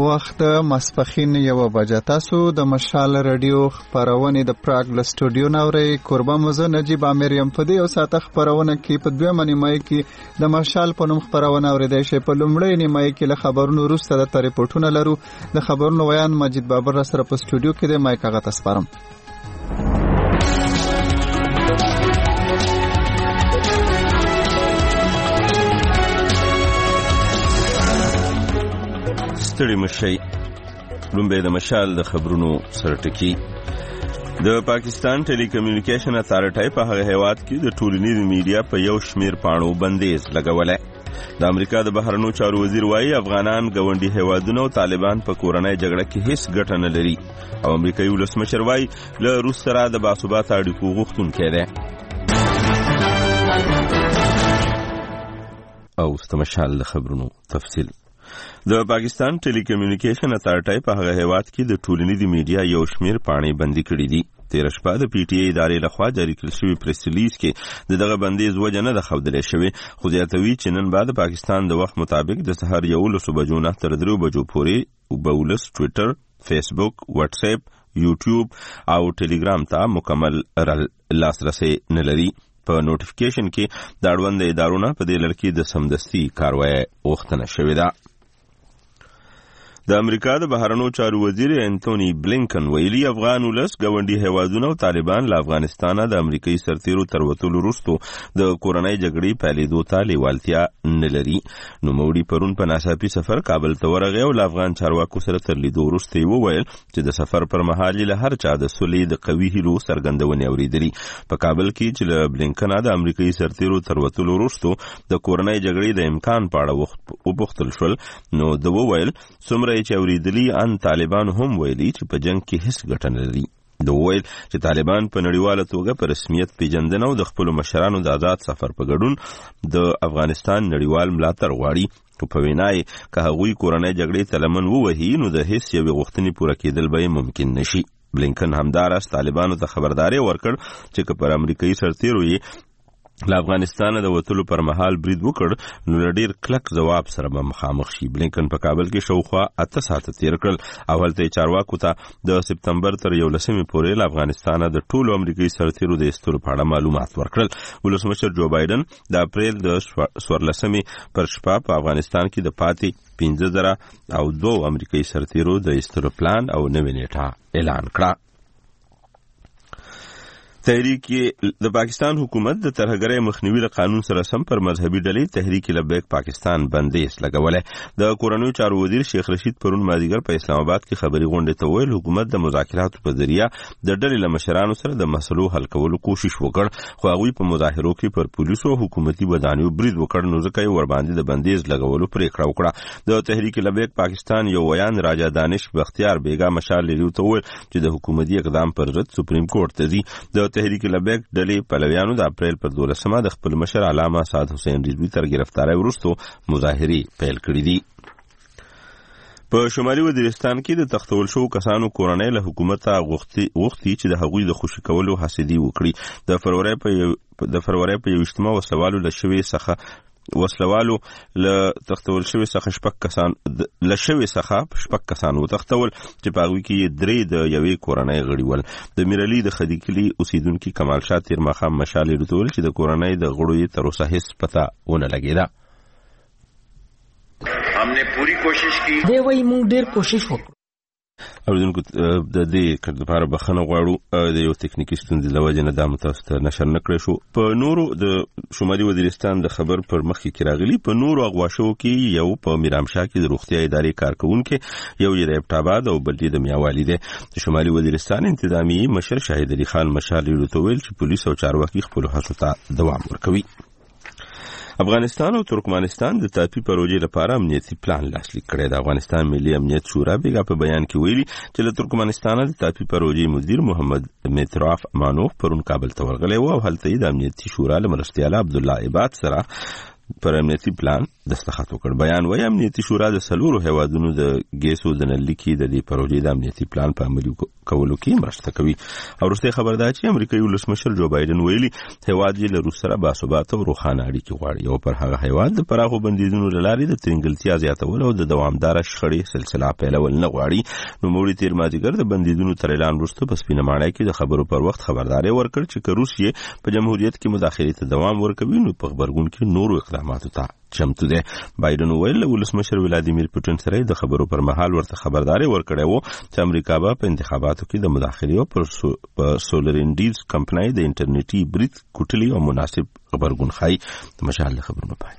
وخت ماسپښین 1 بجه. تاسو د مشال رادیو خبرونه د پراګ له سټوډیو نوري قربا مزه نجيب امیر یم په دې او ساته خبرونه کې په دوه منیمای کې د مشال په نوم خبرونه اوریدای شي. په لومړی نیمای کې له خبرونو وروسته د ریپورتونه لرو. د خبرونو ویان مجید بابر سره په سټوډیو کې د مایک هغه تاسپارم. ستړي مشي لومبه د مشال د خبرونو سرټکی. د پاکستان ټیلی کمیونیکیشن اتارټي په هغه هیواد کې د ټولنیز میډیا په یو شمیر پاڼو بندیز لګولای. د امریکا د بهرنیو چارو وزیر وایي افغانان ګوندی هیوادونو او طالبان په کورنۍ جګړه کې هیڅ ګټه نه لري او امریکایي ولسمشر وایي له روس سره د باثبات اړیکو غوښتونکی دی. او استمشال د خبرونو تفصیل. د پاکستان ټیلی کمیونیکیشن اتارټي په هغه هیواد کې د ټولنیز میډیا یو شمیر پاڼې بندي کړې دي. 13 شپه د پی ټی ای ادارې لخوا جاری کړل شوی پریس ریلیز کې دغه بندیز وجه نه د ښودل شوی، خو زیاتوي چې نن بعد پاکستان د وخت مطابق د سحر 11 بجو نه تر 3 بجو پورې بولس ټویټر، فیسبوک، واتس اپ، یوټیوب او ټیلیګرام ته مکمل لاسرسي نه لري. په نوټیفیکیشن کې د اړوند ادارونو په دې لړ کې د سمدستي کاروایی غوښتنه شوې ده. د امریکا د بهرنیو چارو وزیر انټونی بلینکن ویلي افغان ولس ګوندی هیوادونه او طالبان له افغانستانه د امریکایي سرتیرو تر وتلو وروسته د کورنۍ جګړې پیلېدو ته لیوالتیا نه لري. نوموړي پرون په ناڅاپي سفر کابل ته ورغی او له افغان چارواکو سره تر لیدو وروسته یې وویل چې د سفر پر مهال له هر چا د سولې د قوي هیلو څرګندونې اورېدلي. په کابل کې چې له بلینکن د امریکایي سرتیرو تر وتلو وروسته د کورنۍ جګړې د امکان په اړه وپوښتل شول نو د وویل څومره چې اوریدلی ان طالبان هم ویلي چې په جنگ کې هیڅ ګټه نه لري. د ویل چې طالبان په نړیواله توګه په رسمیت پیژندنه او د خپل مشرانو د آزاد سفر په ګډون د افغانستان نړیوال ملاتړ غواړي. په وینای که هغوی کورنۍ جګړې ته لمن ووهي نو د هیڅ یوې غوښتنې پوره کېدل به ممکن نشي. بلینکن همداراز طالبانو ته خبرداري ورکړ چې که پر امریکایي سرتیرو یې له افغانستان د وتلو پر مهال برید وکړ نو ډیر کلک جواب سره به مخامخ شي. بلینکن په کابل کې شاوخوا 8 ساعته تیر کړل او هلته چارواکو ته د سپتمبر تر 11 پورې له افغانستان د ټولو امریکایي سرتیرو د ایستلو په اړه معلومات ورکړل. ولسمشر جو بایدن د اپریل د 14 پر شپه په افغانستان کې د پاتې 15,000 او 2 امریکایي سرتیرو د ایستلو پلان او نوې نیټه اعلان کړه. تحریک د پاکستان حکومت د ترهګرۍ مخنیوي له قانون سره سم پر مذهبي ډلې تحریک لبیک پاکستان بندیز لګولای. د کورنیو چارو وزیر شیخ رشید پرون مازیګر په اسلام آباد کې خبري غونډه ته ویل حکومت د مذاکراتو په ذریعہ د ډلې له مشرانو سره د مسلو حل کولو کوشش وکړ، خو هغوی په مظاهرو کې پر پولیسو او حکومتي ودانیو برید وکړ نو ځکه یې ورباندې د بندیز لګولو پریکړه وکړه. د تحریک لبیک پاکستان یو ویان راجا دانش بختیار بیگا مشال لري ته ویل چې د حکومتي اقدام پر ضد سپریم کورټ ته ځي. د تحریک لبیک ډلې پلویانو د اپریل پر 12 د خپل مشر علامه سعد حسین رضوی تر گرفتاری وروسته مظاهرې پیل کړې دي. په شمالي وزیرستان کې د تختول شو کسانو کورنۍ له حکومت غوښتي چې د هغوی د خوشي کولو حسدي وکړي. د فروری په 21 وسلوالو له شوي څخه وسلوالو له تختول شوی څخه شپږ کسان وتښتول چې په هغوی کې 3 د یوې کورنۍ غړي ول. د میرعلي د خدیکلي اوسیدونکي کمال شاه تیر ماښام مشالې ورته چې د کورنۍ د غړو یې تر اوسه هیڅ پته ونه لګېده. हमने पूरी कोशिश की دی وایي موږ ډېر کوشش وکړو. اوریدونکو د دې لپاره بخښنه غواړو د یو تکنیکي ستونزې له وجې نه دا متاسو ته نشر نه کړی شو. په نورو د شمالي وزیرستان د خبر پر مخکې کې راغلي په نورو اغوا شوو کې یو په میرامشاه کې د روغتیا ادارې کارکوونکی یو یې د ابټاباد او بل یې د میاوالي دی. د شمالي وزیرستان انتظامی مشر شاهد علي خان مشالې ورته ویل چې پولیس او چارواکي خپلو هڅو ته دوام ورکوي. افغانستان او ترکمنستان د تاپي پروژې لپاره امنیتي پلان لاسلیک کړی. د افغانستان ملي امنیت شورا بیګا په بیان کې ویلي چې له ترکمنستان د تاپي پروژې مدیر محمد متراف امانوف پرون کابل ته ورغلی و او هلته د امنیتي شورا له مرستیال عبدالله عباد سره پر امنیتي پلان دستخط وکړ. بیان وايي امنیتي شورا د 4 هیوادونو د ګیسو د نلکې د دې پروژې د امنیتي پلان په عملي کولو کې مرسته کوي. او وروسته خبر ده چې امریکایي ولسمشر جو بایدن ویلي هیواد یې له روس سره باثباته او روښانه اړیکې غواړي او پر هغه هیواد د پراخو بندیزونو له لارې د ترنګلتیا زیاتول او د دوامداره شخړې سلسله پیلول نه غواړي. نوموړي تیر مازدیګر د بندیزونو تر اعلان وروسته په سپینه ماڼۍ کې د خبرو پر وخت خبرداری ورکړ چې که روس یې په جمهوریت کې مداخلې ته دوام ورکوي نو په غبرګون کې نورو اقداماتو ته چمتو دی. بایدن ویل ولسمشر ولادیمیر پوتین سره د خبرو پر مهال ورته خبرداری ورکړی و چې امریکا به په انتخاباتو کې د مداخلې او پر سولرینډیز کمپنۍ د انټرنیټي برید کوټلي او مناسب خبرګون خای. د مشال خبرونه پای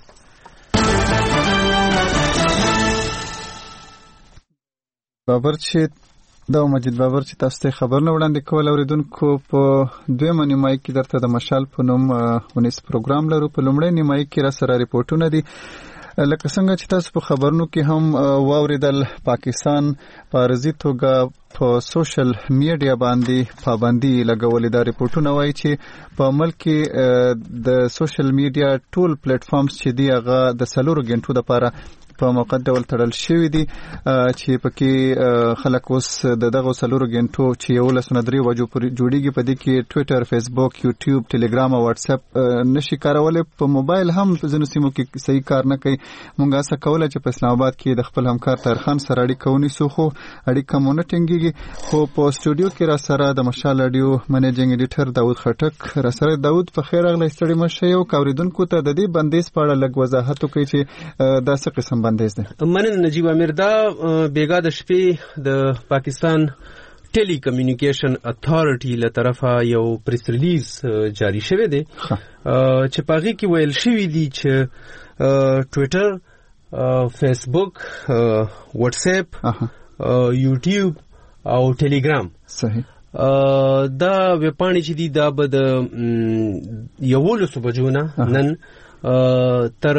بابرچی دا مجید بابرچی تاسو ته خبرونه وړاندې کول اوریدونکو په دویمه نیمایي کې درته د مشال په نوم ونیس پروګرام لرو. په لومړۍ نیمایي کې را سره ریپورتونه دي لکه څنګه چې تاسو په خبرونو کې هم واوریدل پاکستان په ارزي توګه په سوشل میډیا باندې پابندي لګولې. دا ریپورتونه وایي چې په ملک کې د سوشل میډیا ټول پلیټ فارمز چې دی هغه د 4 غنټو لپاره په موقت ډول تړل شوی دي چې پکې خلک اوس دغه 4 غنټو چې 11:03 بجو پورې جوړیږي. په دې کې ټوئیټر، فیسبوک، یوټیوب، ټلګرام او واتس اپ نشي کارولای. په موبایل هم ځینو سیمو کې صحیح کار نه کوي. مونږه څه کوله چې په اسلام آباد کې د خپل همکار طاهر خان سره اړیکه ونیسو خو اړیکه مو نه ټینګیږي. خو په استودیو کې را سره د مشال رادیو منیجینګ ایډیټر داود خټک را سره. داود په خیر راغلی. ستړي مشه یو اوریدونکو ته د دې بندیز په اړه لږ وضاحت وکړي چې دا څه قسم بندیز دی. مننه نجیب امیر. دا بیګا د شپې د پاکستان ټیلی کمیونیکیشن اتھارټي له طرفه یو پریس ریلیز جاری شوی دی چې پاغي کې ویل شوی دی چې ټوئیټر، فیسبوک، واتس اپ، یوټیوب او ټلګرام صحیح دا وپاڼې چې دي دا به د 11 بجو نه نن تر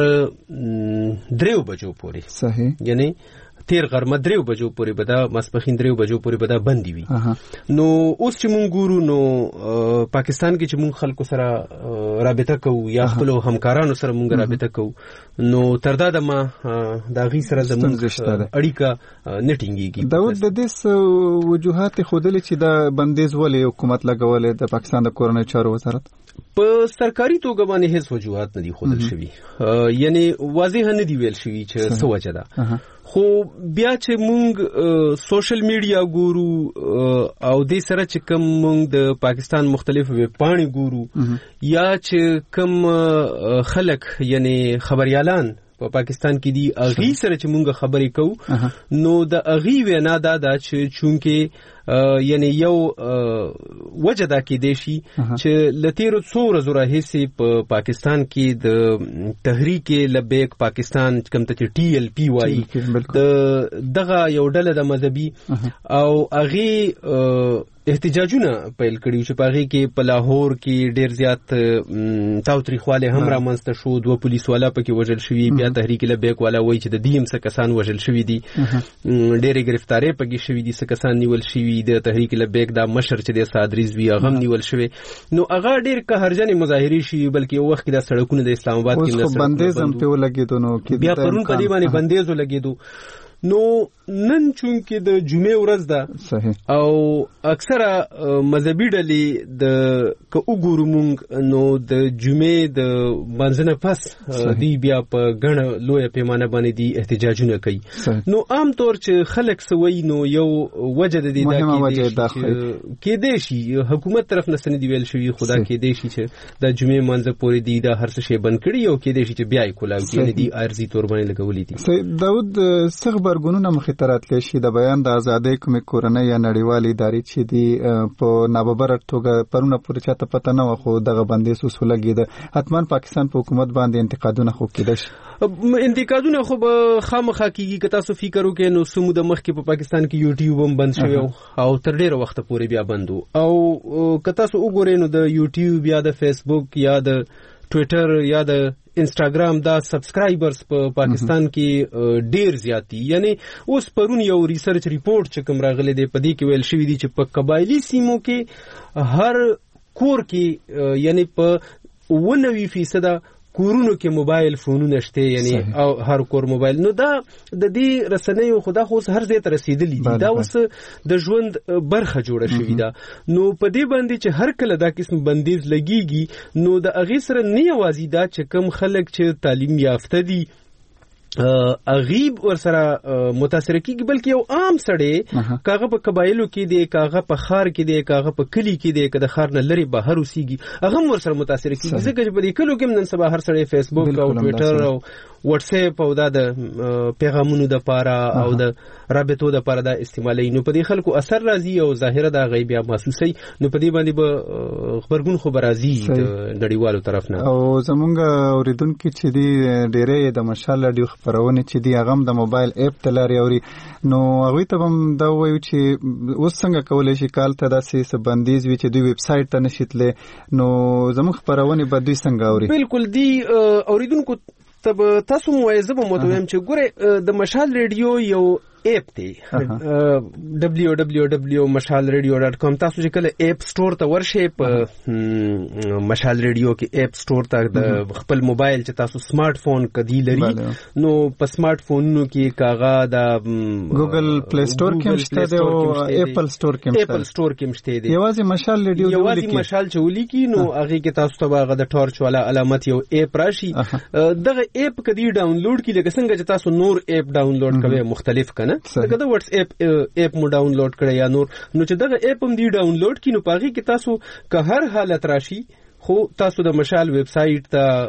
3 بجو پورې صحیح یعنی تیر غرمه 3 بجو پورې به دا ماسپخین 3 بجو پورې به دا بندي وي. نو اوس چې مونږ ګورو نو پاکستان کې چې مونږ خلکو سره رابطه کوو یا خپل همکارانو سره مونږ رابطه کوو نو تر دا د ما دا غي سره د مونږ اړیکه نټینګيږي. داود د دې وجوهات خودلې چې دا بندیز ولې حکومت لګولې د پاکستان د کورنۍ چارو وزارت په سرکاري توګه باندې هیڅ وجوهات نه دي خودل شوی یعنی واضح نه دی ویل شوی چې څه وجه ده. خو بیا چې مونږ سوشل میډیا ګورو او دې سره چې کوم مونږ د پاکستان مختلف ویبپاڼې ګورو یا چې کوم خلک یعنی خبريالان په پاکستان کې دي اغي سره چې مونږ خبرې کوو نو د اغي وینا دا چې چونکه یعنی یو وجه دا کې دی شي چې لتیر څو ورځې راهیسې په پاکستان کې د تحریک لبیک پاکستان کوم ته TLP وایي دغه یو ډله د مذهبي او اغي احتجاجونه پیل کړي چې پاغي کې په لاهور کې ډیر زیات تاوتریخواله هم را منځته شو. 2 پولیس والا پکې وژل شوی. بیا تحریک لبیک والا وایي چې د دیم څخه کسان وژل شوی دي. ډېرې گرفتاری پکې شوی دي. څه کسان نیول شوی د تحریک لبیک دا مشر چې د سعد رضوی هغه نیول شوی. نو هغه ډېر قهرجن مظاهرې شي بلکې یو وخت کې د سړکونو د اسلام آباد کې نسل بندیز هم په لګیدو نو کې بیا پرون په دې باندې بندیز لګیدو. نو نن چونکه د جمعې ورځ ده صحیح او اکثره مذهبي ډلې د وګورو مونږ نو د جمعې د منځنه پس دی بیا په غن لوی پیمانه باندې دی احتجاجونه کوي. نو عام طور چې خلک سوي نو یو وجه د دې دا کې دی شي حکومت طرف نه سن دی ویل شوی خدا کې دی شي چې د جمعې منځ پورې دی دا هر څه بند کړي او کې دی شي چې بیا یې کولاو کې دی ارزي تور باندې لګولې دي. داود څنګه برګونونه مخې تراتلی شي د بیان د ازادۍ کومې کورنۍ یا نړیوالې ادارې چې دي په ناببره توګه پرونه پورې چاته پته نه و خو دغه بندیز اوس ولګېده. حتما پاکستان په حکومت باندې انتقادونه خو کېدای شي. انتقادونه خو به خامخا کېږي که تاسو فکر وکړئ نو سمو د مخکې په پاکستان کې یوټیوب هم بند شوی او تر ډېره وخته پورې بیا بند و او که تاسو وګورئ نو د یوټیوب یا د فیسبوک یا د ټوئیټر یا د انسټاګرام دا سبسکرایبرز په پاکستان کې ډیر زیاتی. یعنی اوس پرون یو ریسرچ ریپورت چې کوم راغلی دی په دې کې ویل شوی دی چې په قبایلی سیمو کې هر کور کې یعنی په 90% کورونو کې موبایل فونونه شته یعنی او هر کور موبایل نو دا د دې رسنیو خدا خو هر ځای ته رسیدلی دي دا اوس د ژوند برخه جوړه شوې ده نو په دې باندې چې هر کله دا قسم بندیز لګيږي نو د اغه سره نه یوازې دا چې کم خلک چې تعلیم یافته دي غیب ور سره متاثر کیږي بلکې یو عام سړی کاغه په قبایلو کې دی کاغه په خار کې دی کاغه په کلی کې دی کده خار نه لري بهر اوسېږي هغه ور سره متاثر کیږي ځکه چې په دې کلو کې نن سبا هر سړی فیسبوک او ټوئیټر او واتس اپ او د پیغامونو د پاره او د رابطو د پاره د استعمالي نو په دې خلکو اثر راځي او ظاهره د غیبیا محسوسي نو په دې باندې به خبرګون خبر راځي د نړیوالو طرف نه او زمونږ اوریدونکو چې دی ډېرې د مشال رادیو خبرونه چې دی هغه د موبایل اپ تلاري اوري نو هغه ته هم دا وایو چې اوس څنګه کولای شي کال ته داسې بندیز وي چې دوی ویب سټ ته نشیتله نو زموږ خبرونه به دوی څنګه اوري بالکل دی اوریدونکو تب تاسو موعظه به متویم چې ګوره د مشال ریډیو یو اپ دی www.mashalradio.com تاسو چې کله اپ سٹور ته ورشئ په مشال ریډیو کې اپ سٹور ته د خپل موبایل چې تاسو سمارټ فون کدی لري نو په سمارټ فونونو کې کاغه د ګوګل پلی سٹور کې مشته دی او اپل سٹور کې مشته دی یوازې مشال ریډیو یوازې مشال چولی کې نو هغه کې تاسو ته هغه د ټورچ والا علامت یو اپ راشي دغه اپ کدی ډاونلوډ کې لکه څنګه چې تاسو نور اپ ډاونلوډ کوئ مختلف کنه دغه د واتس اپ مو ډاونلوډ کړئ یا نور نو چې دغه اپ هم دی ډاونلوډ کینو پاږي کې تاسو که هر حالت راشي خو تاسو د مشال ویب سټ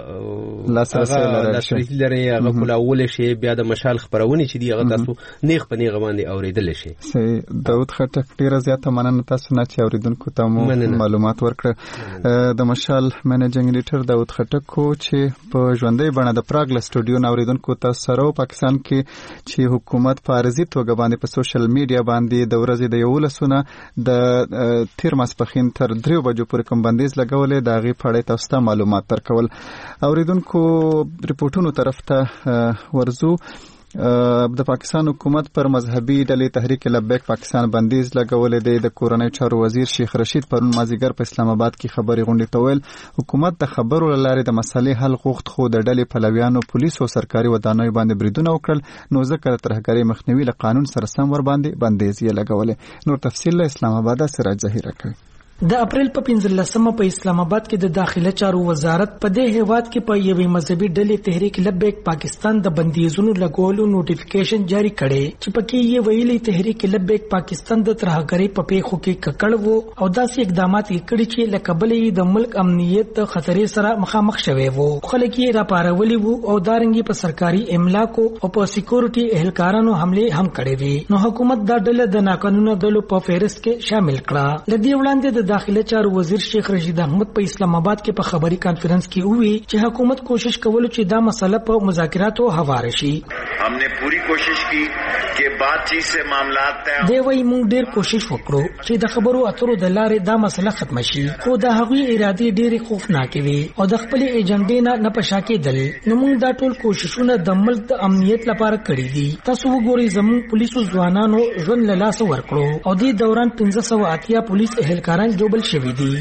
ته لاسرسي لري هغه کولاول شي بیا د مشال خبرونه چې دی هغه تاسو نیغ په نیغه باندې اوریدل شي صحیح داود خټک ډیره زیاته مننه تاسو نه چې اوریدونکو ته مو معلومات ورکړه د مشال منیجینګ ایډیټر داود خټک کو چې په ژوندۍ بڼه د پراګ له سټوډیو اوریدونکو ته سره پاکستان کې چې حکومت فارزي توګه باندې په سوشل میډیا باندې د ورځې د 11 د تیر ماسپخین تر 3 بجو پورې کوم بندیز لګولې د غي پړې تاسو ته معلومات ترکول اوریدونکو ریپورتونو طرف ته ورزو د پاکستان حکومت پر مذهبي ډلې تحریک لبیک پاکستان بندیز لګولې دی د کورنۍ چارو وزیر شیخ رشید پرون مازیګر په اسلام آباد کې خبري غونډه تویل حکومت د خبرو لاره د مسلې حل غوښت خو د ډلې پلویانو پولیسو سرکاري ودانۍ باندې بریدونه وکړل نو ځکه ترهګری مخنیوي له قانون سره سم ور باندې بندیز یې لګولې نور تفصیل له اسلام آباد سراج ظهیر کوي د اپریل په 15مه په اسلام آباد کې د داخله چارو وزارت په دې هیواد کې په یوې مذهبي ډلې تحریک لبیک پاکستان د بندیزونو لګولو نوټیفیکیشن جاری کړي چې پکې یې ویلي تحریک لبیک پاکستان د ترهګری په پیښو کې ککړ وو او داسې اقدامات کړي چې لکبلې د ملک امنیت خطرې سره مخامخ شوي وو خلک یې راپارولي وو او دارنګي په سرکاري املاکو او په سکیورټي اهلکارانو حمله هم کړې وي نو حکومت دا ډله د ناقانونه ډلو په فهرست کې شامل کړه لدی وړاندې د داخله چارو وزیر شیخ رشید احمد په اسلام آباد کې په خبري کانفرنس کې وی چې حکومت کوشش کول چې دا مسله په مذاکراتو حواله شي हमने पूरी कोशिश की कि बातचीत से मामलात तय دی وی موږ ډیر کوشش وکړو چې د خبرو اترو د لارې دا مسله ختم شي خو د هغوی ارادي ډېری خوفناک وي او د خپل ایجنډې نه پښا کېدل نو موږ دا ټول کوششونه د ملک د امنیت لپاره کړی دي تاسو وګورئ زموږ پولیسو ځوانانو ژوند له لاسه ورکړو او د دوران 1580 پولیس اهلکاران جوبل شوي دي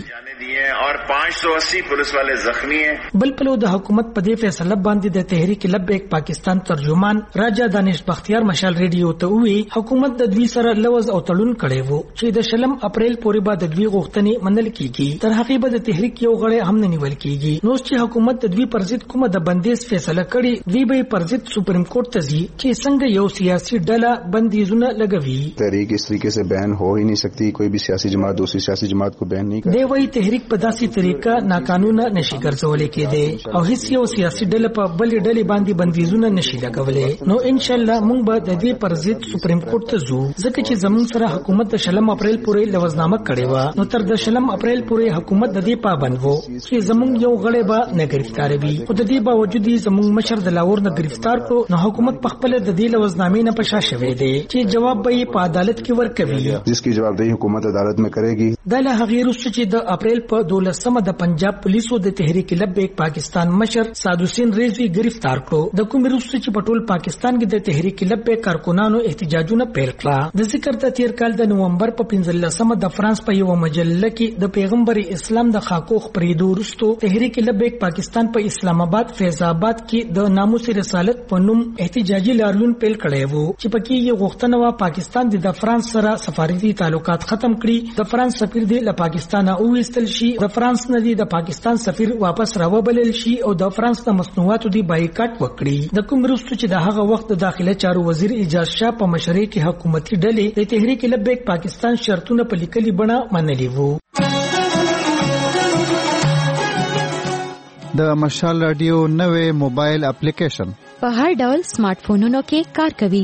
और 580 पुलिस वाले जख्मी हैं بل پلو د حکومت په دې فیصله باندې د تحریک لبیک پاکستان ترجمان راجا دانش بختیار مشال ریډیو ته وی حکومت د دوی سره لوز او تړون کړي وو چې د شلم اپریل پورې بعد د دوی غوښتنې منل کیږي تر هغه به د تحریک یو غړی هم نه نیول کیږي نو چې حکومت د دوی پر ضد کومه د بندیز فیصله کړي دوی به پر ضد سپریم کورټ ته ځي چې څنګه یو سیاسي ډله بندیزونه لګوي تحریک اس طریقے سے بیان ہو ہی نہیں سکتی کوئی بھی سیاسی جماعت دوسری سیاسی جماعت کو بیان نہیں کرتی دی وی تحریک په داسې طریقه ناقانونه نشي ګرځولای کېدی او هیڅ یو سیاسي ډله په بل ډلې باندې بندیزونه نشي لګولای نو ان شاء الله موږ به د دې پر ضد سپریم کورټ ته ځو ځکه چې زموږ سره حکومت د شلم اپریل پورې لوزنامه کړې و نو تر د شلم اپریل پورې حکومت د دې پابند وو چې زموږ یو غړی به نه گرفتار وي او د دې باوجود زموږ مشر د لاور نه گرفتار کړو نو حکومت په خپل د دې لوزنامې نه پښا شوې دی چې جواب به په عدالت کې ورکوي جس کی جوابدہی حکومت عدالت میں کرے گی د له غیر چې د اپریل په 15 د پنجاب پولیسو د تحریک لبیک پاکستان مشر سعد حسین رضوی گرفتار کړو. د کوم وروسته چې په ټول پاکستان کې د تحریک لبیک کارکونانو احتجاجونه پیل کړه. د ذکر د تیر کال د نومبر په 15 د فرانس په یو مجله کې د پیغمبر اسلام د خاکو خپرېدو وروسته تحریک لبیک پاکستان په اسلام آباد فیض آباد کې د ناموس رسالت په نوم احتجاجي لارلون پیل کړی وو چې پکې یې غوښتنه وا پاکستان د فرانس سره سفارتي تعلقات ختم کړي، د فرانس سفیر دی له پاکستانه اوویستل شي، د فرانس نه دی د پاکستان سفیر واپس راوبلل شي او د فرانس د مصنوعاتو دی بایکاټ وکړي. د کوم وروسته چې د هغه وخت د داخله چارو وزیر اجاز شاه په مشرۍ کې حکومتي ډلې د تحریک لبیک پاکستان شرطونه په لیکلي بڼه منلي وو. د مشال رادیو نوې موبایل اپلیکیشن په هر ډول سمارټ فونونو کې کار کوي.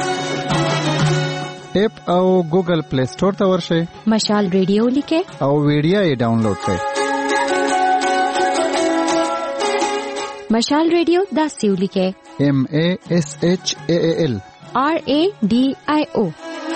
اپ او ګوګل پلی سٹور ته ورشئ، مشال ریډیو لیکئ او ویډیو یې ډاونلوډ کړئ. مشال ریډیو داسې ولیکئ MASHAAL RADIO.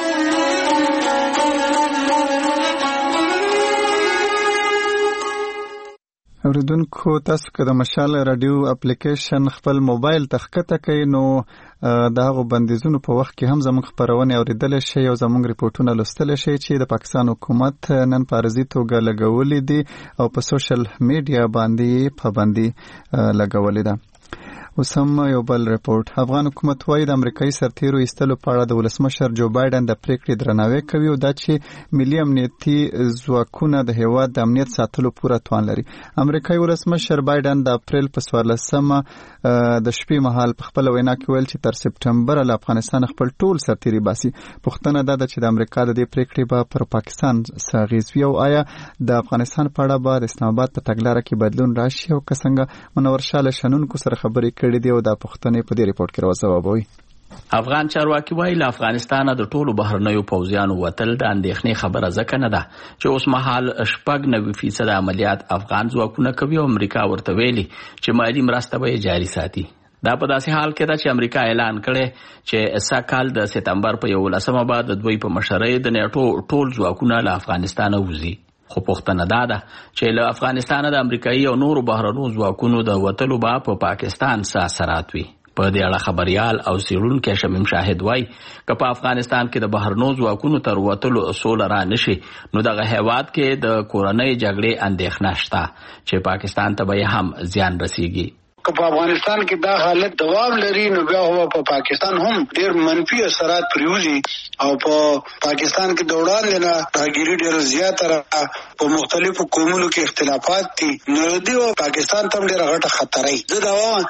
اوریدونکو تاسو که د مشال رادیو اپلیکیشن خپل موبایل تخکته کوي نو د هغو بندیزونو په وخت کې هم زموږ خپرونې اوریدلی شئ او زموږ ریپورټونه لوستلی شئ چې د پاکستان حکومت نن په عرضي توګه لګولې دي او په سوشل میډیا باندې پابندي لګولې ده. اوس هم یو بل ریپورت. افغان حکومت وايي د امریکایي سرتیرو ایستلو په اړه د ولسمشر جو بایدن د پریکړې درناوی کوي او دا چې ملي امنیتي ځواکونه د هیواد د امنیت ساتلو پوره توان لري. امریکایي ولسمشر بایدن د اپریل په 14مه د شپې مهال په خپل وینا کې ویل چې تر سپټمبر له افغانستان خپل ټول سرتیري باسي. پوښتنه دا ده چې د امریکا د دې پریکړې به پر پاکستان څه اغیز وي او آیا د افغانستان په اړه به د اسلام آباد په تګلاره کې بدلون راشي او که څنګه. منور شاه له شنونکو سره خبرې کړې دي او دا پوښتنې په دې ریپورت کې راوځوابوي. افغان چارواکي وایي له افغانستانه د ټولو بهرنیو پوځیانو وتل د اندېښنې خبره ځکه نه ده چې اوس مهال 90% عملیات افغان ځواکونه کوي او امریکا ورته ویلي چې مالي مرسته به جاري ساتي. دا په داسې حال کې ده چې امریکا اعلان کړی چې سږکال د سپتمبر په 11مه بعد د دوی په مشرۍ د نیټو ټول ځواکونه له افغانستانه وځي. خو پوښتنه دا ده چې له افغانستانه د امریکایي او نورو بهرنیو ځواکونو د وتلو به په پاکستان څه اثرات وي. په دې اړه خبريال او څېړونکی شمیم شاهد وایي که په افغانستان کې د بهرنیو ځواکونو تر وتلو سوله را نشي نو دغه هیواد کې د کورنۍ جګړې اندېښنه شته چې پاکستان ته به هم زیان رسیږي. که په افغانستان کې دا حالت دوام لري نو بیا هو په پاکستان هم ډېر منفي اثرات پریوزي او په پاکستان کې د وړاندې نه راګیري ډېر زیاته په مختلفو قومونو کې اختلافات دي نو د پاکستان ته ډېر غټه خطر دی. زه دا وایم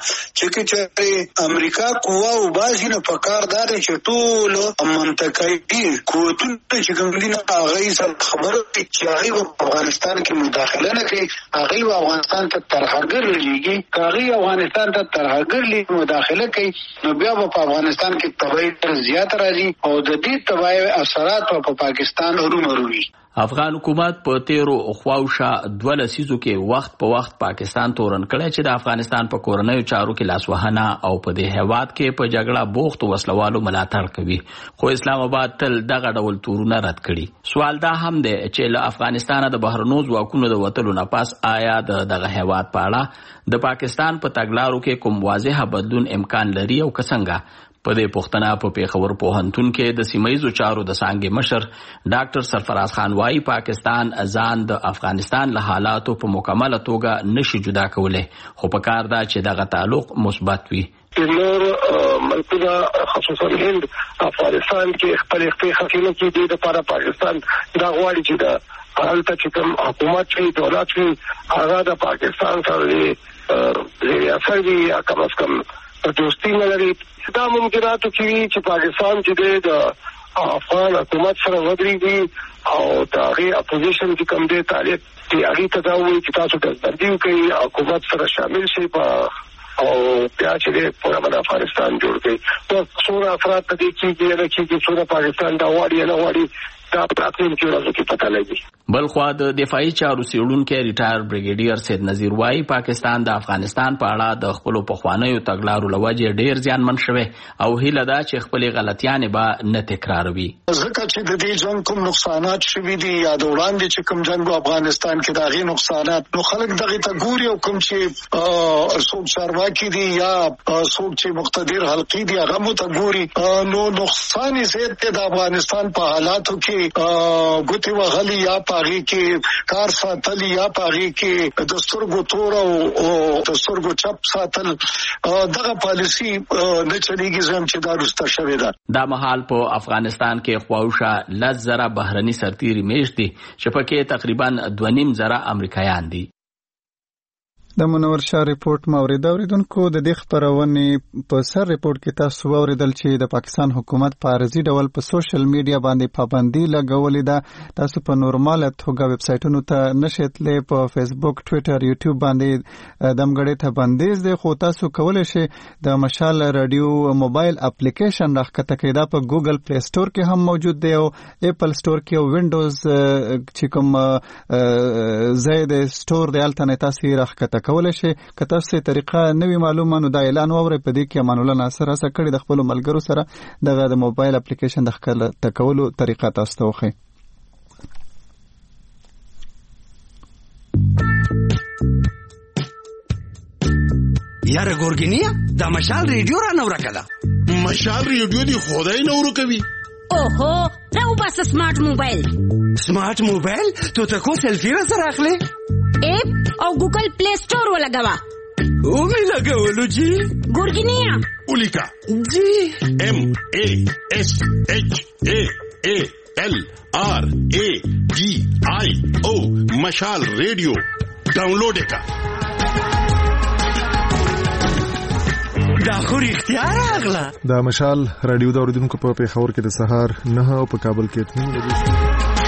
چې امریکا قوا او باسي نه پکار دا چې ټول منطقي قوتونه چې کوم دي نه هغه سره خبره چې هغه په افغانستان کې مداخله نه کوي، هغه افغانستان ته ترهګر لګي، هغه افغانستان ته ترهګر مداخله کوي نو بیا په افغانستان کې تباہی ډېر زیات راځي او د دې تباہی اثرات په پاکستان ورومروي. افغان حکومت په تیرو خواوشا 2 لسیزو کې وخت په وخت پاکستان تورن کړی چې د افغانستان په کورنیو چارو کې لاسوهنه او په دې هیواد کې په جګړه بوخت وسلوالو ملاتړ کوي، خو اسلام آباد تل دغه ډول تورونه رد کړي. سوال دا هم دی چې له افغانستانه د بهرنیو ځواکونو د وتلو نه پس آیا دغه هیواد په اړه د پاکستان په تګلارو کې کوم واضح بدلون امکان لري او که څنګه. په دې پوښتنه په پیښور پوهنتون کې د سیمایي چارو د څانګې مشر ډاکټر سرفراز خان وايي پاکستان ځان د افغانستان له حالاتو په مکمله توګه نشي جدا کولای، خو په کار دا چې دغه تعلق مثبت وي. نور ملکونه خصوصا هند افغانستان کې خپل اختیار کې د لپاره پاکستان دا غواړي چې د حالت چې کوم حکومت وي دولت وي هغه د پاکستان سره اثر وي یا کم از کم دوستی نه لري. دا ممکناتو کې چې پاکستان چې د افغان حکومت سره ودرېږي او د هغې اپوزیشن چې کوم دی طالب چې هغې ته دا وایي چې تاسو ډزبندي وکړئ حکومت سره شامل شئ او بیا چې دی پوره من افغانستان جوړ کړئ. نو څومره افراد په دې کېږي نه کېږي، څومره پاکستان دا غواړي یا نه غواړي دا پاتین کې ورځ کې پته لګي. بل خو د دفاعي چارو سیړونکو ریټایر بریګیډیر سید نذیر وایي پاکستان د افغانستان په اړه د خپل پخوانیو تګلارو لوجه ډیر زیانمن شوی او هیله ده چې خپل غلطیانې به نه تکراروي. ځکه چې د دې جنگ کوم نقصانات شوي دي یا د وړاندې چې کوم جنگ افغانستان کې داغي نقصانات نو خلک دغه ته ګوري او کوم چې څوک چارواکي دي یا څوک چې مقتدر حلقي دي هغه مو ته ګوري نو نقصان زیات دی د افغانستان په حالاتو کې ګوتې وهلي یا پاغي کې کار ساتل یا پاغي کې د سترګو تور او د سترګو چپ ساتل دغه پالیسی نه چلیږي زم چې دا رسته شوی ده. دا مهال په افغانستان کې خواوشه 10,000 بهرني سرتیري میشت دي چې پکې تقریبا 2.5 امریکایان دي. د منور شاه ریپورت مورید اوریدونکو د دې خبرونې په سر ریپورت کې تاسو اوریدل چې د پاکستان حکومت په عارضي ډول په سوشل میډیا باندې پابندي لګولې ده. تاسو په نورماله توګه ویب سایټونو ته نشئ په فیسبوک ټوئیټر یوټیوب باندې دمګړې ته بندیز دی خو تاسو کولای شئ د مشال رادیو موبایل اپلیکیشن راښکته کړئ. دا په ګوګل پلی سٹور کې هم موجود دی او اپل سٹور کې او وینډوز چې کوم زید سٹور دی الته نه تاسو راښکته کولای شي. که تاسو طریقه نوې معلومه نو دا اعلان واورئ په دې کې امان الله ناصر هڅه کړې د خپل ملګرو سره دغه د موبایل اپلیکیشن د ښکته کولو طریقه تاسو ته وښیي. یاره ګورګینیا دا مشال ریډیو را نو راکړه. مشال ریډیو دی خدای نو ورکوي. اوهو راو بس سمارټ موبایل. سمارټ موبایل ته کو سیلفي را سره اخلي اپ او ګوګل پلی سٹور ولګوا. او می لګولو جی ګورګینیا ولیکا جی MASHALRADIO مشال ریډیو ډاونلوډ کا. دا خو اختیار اغلا. دا مشال رادیو دا اوریدونکو په پیښور کې د سهار 9 او په کابل کې 3 بجې.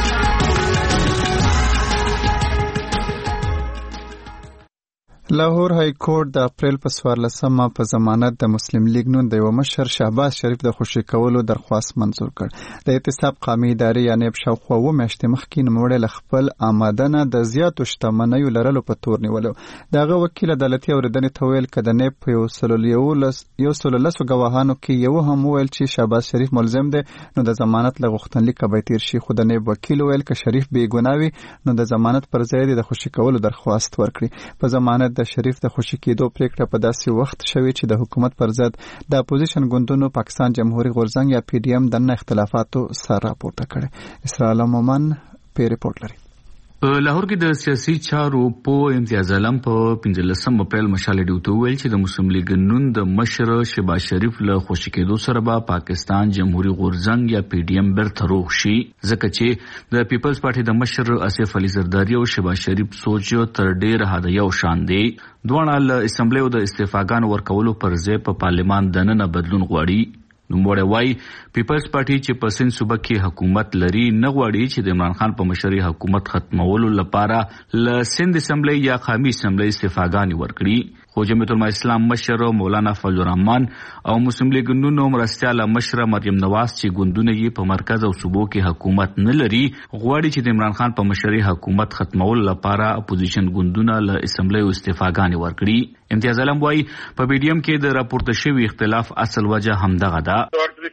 لاهور های کورټ د اپریل په 14مه په ضمانت د مسلم لیگ نون د یو مشر شهباز شریف د خوشی کولو درخواست منظور کړ. د احتساب قومي ادارې یعنی په شاوخوا و میاشتې مخکې نوموړی ل خپل آمدنه د زیاتو شتمنیو لرلو په تور نیولو. دغه وکیل عدالتي اوریدنې ته ویل کده نه په 113 گواهانو کې یو هم ویل چې شهباز شریف ملزم دی نو د ضمانت له غوښتنلیک به تیر شي. خو د نه وکیل ویل ک شریف بې ګناوي نو د ضمانت پر ځای د خوشی کولو درخواست ورکړي. په ضمانت د شریف د خوشی کېدو پریکړه په داسې وخت شوې چې د حکومت پر ضد د اپوزیشن ګوندونو پاکستان جمهوریت غورځنګ یا PDM دنه اختلافاتو سره راپورته کړي. اسرائیل مومن په ریپورت لري. په لاهور کې د سیاسي چارو په امتیاز عالم په 15 اپریل مشال ډیو ته ویل چې د مسلم لیگ نون د مشر شهباز شریف له خوشی کېدو سره به پاکستان جمهوریت غورځنګ یا PDM برته روغ شي ځکه چې د پیپلز پارټي د مشر اسف علي زرداری او شهباز شریف سوچ تر ډیر حد یو شان دی. دوه له اسمبلی او د استعفاګان ورکولو پر ځای په پارلمان دننه بدلون غواړي. نوموړی وایي پیپلز پارټي چې په سند صوبه کې حکومت لري نه غواړي چې د عمران خان په مشرۍ حکومت ختمولو لپاره له سند اسمبلی یا قومي اسمبلی استعفاګانې ورکړي. خو جمعیت العلماء اسلام مشر مولانا فضل الرحمن او مسلم لیگ نون مرستیاله مشر مریم نواز چې ګوندونه یې په مرکز او صوبو کې حکومت نه لري غواړي چې د عمران خان په مشرۍ حکومت ختمولو لپاره اپوزیشن ګوندونه له اسمبلی او استعفاګانې ورکړي. امتیاز عالم وایي په PDM کې د راپورته شوی اختلاف اصل وجه همدغه ده.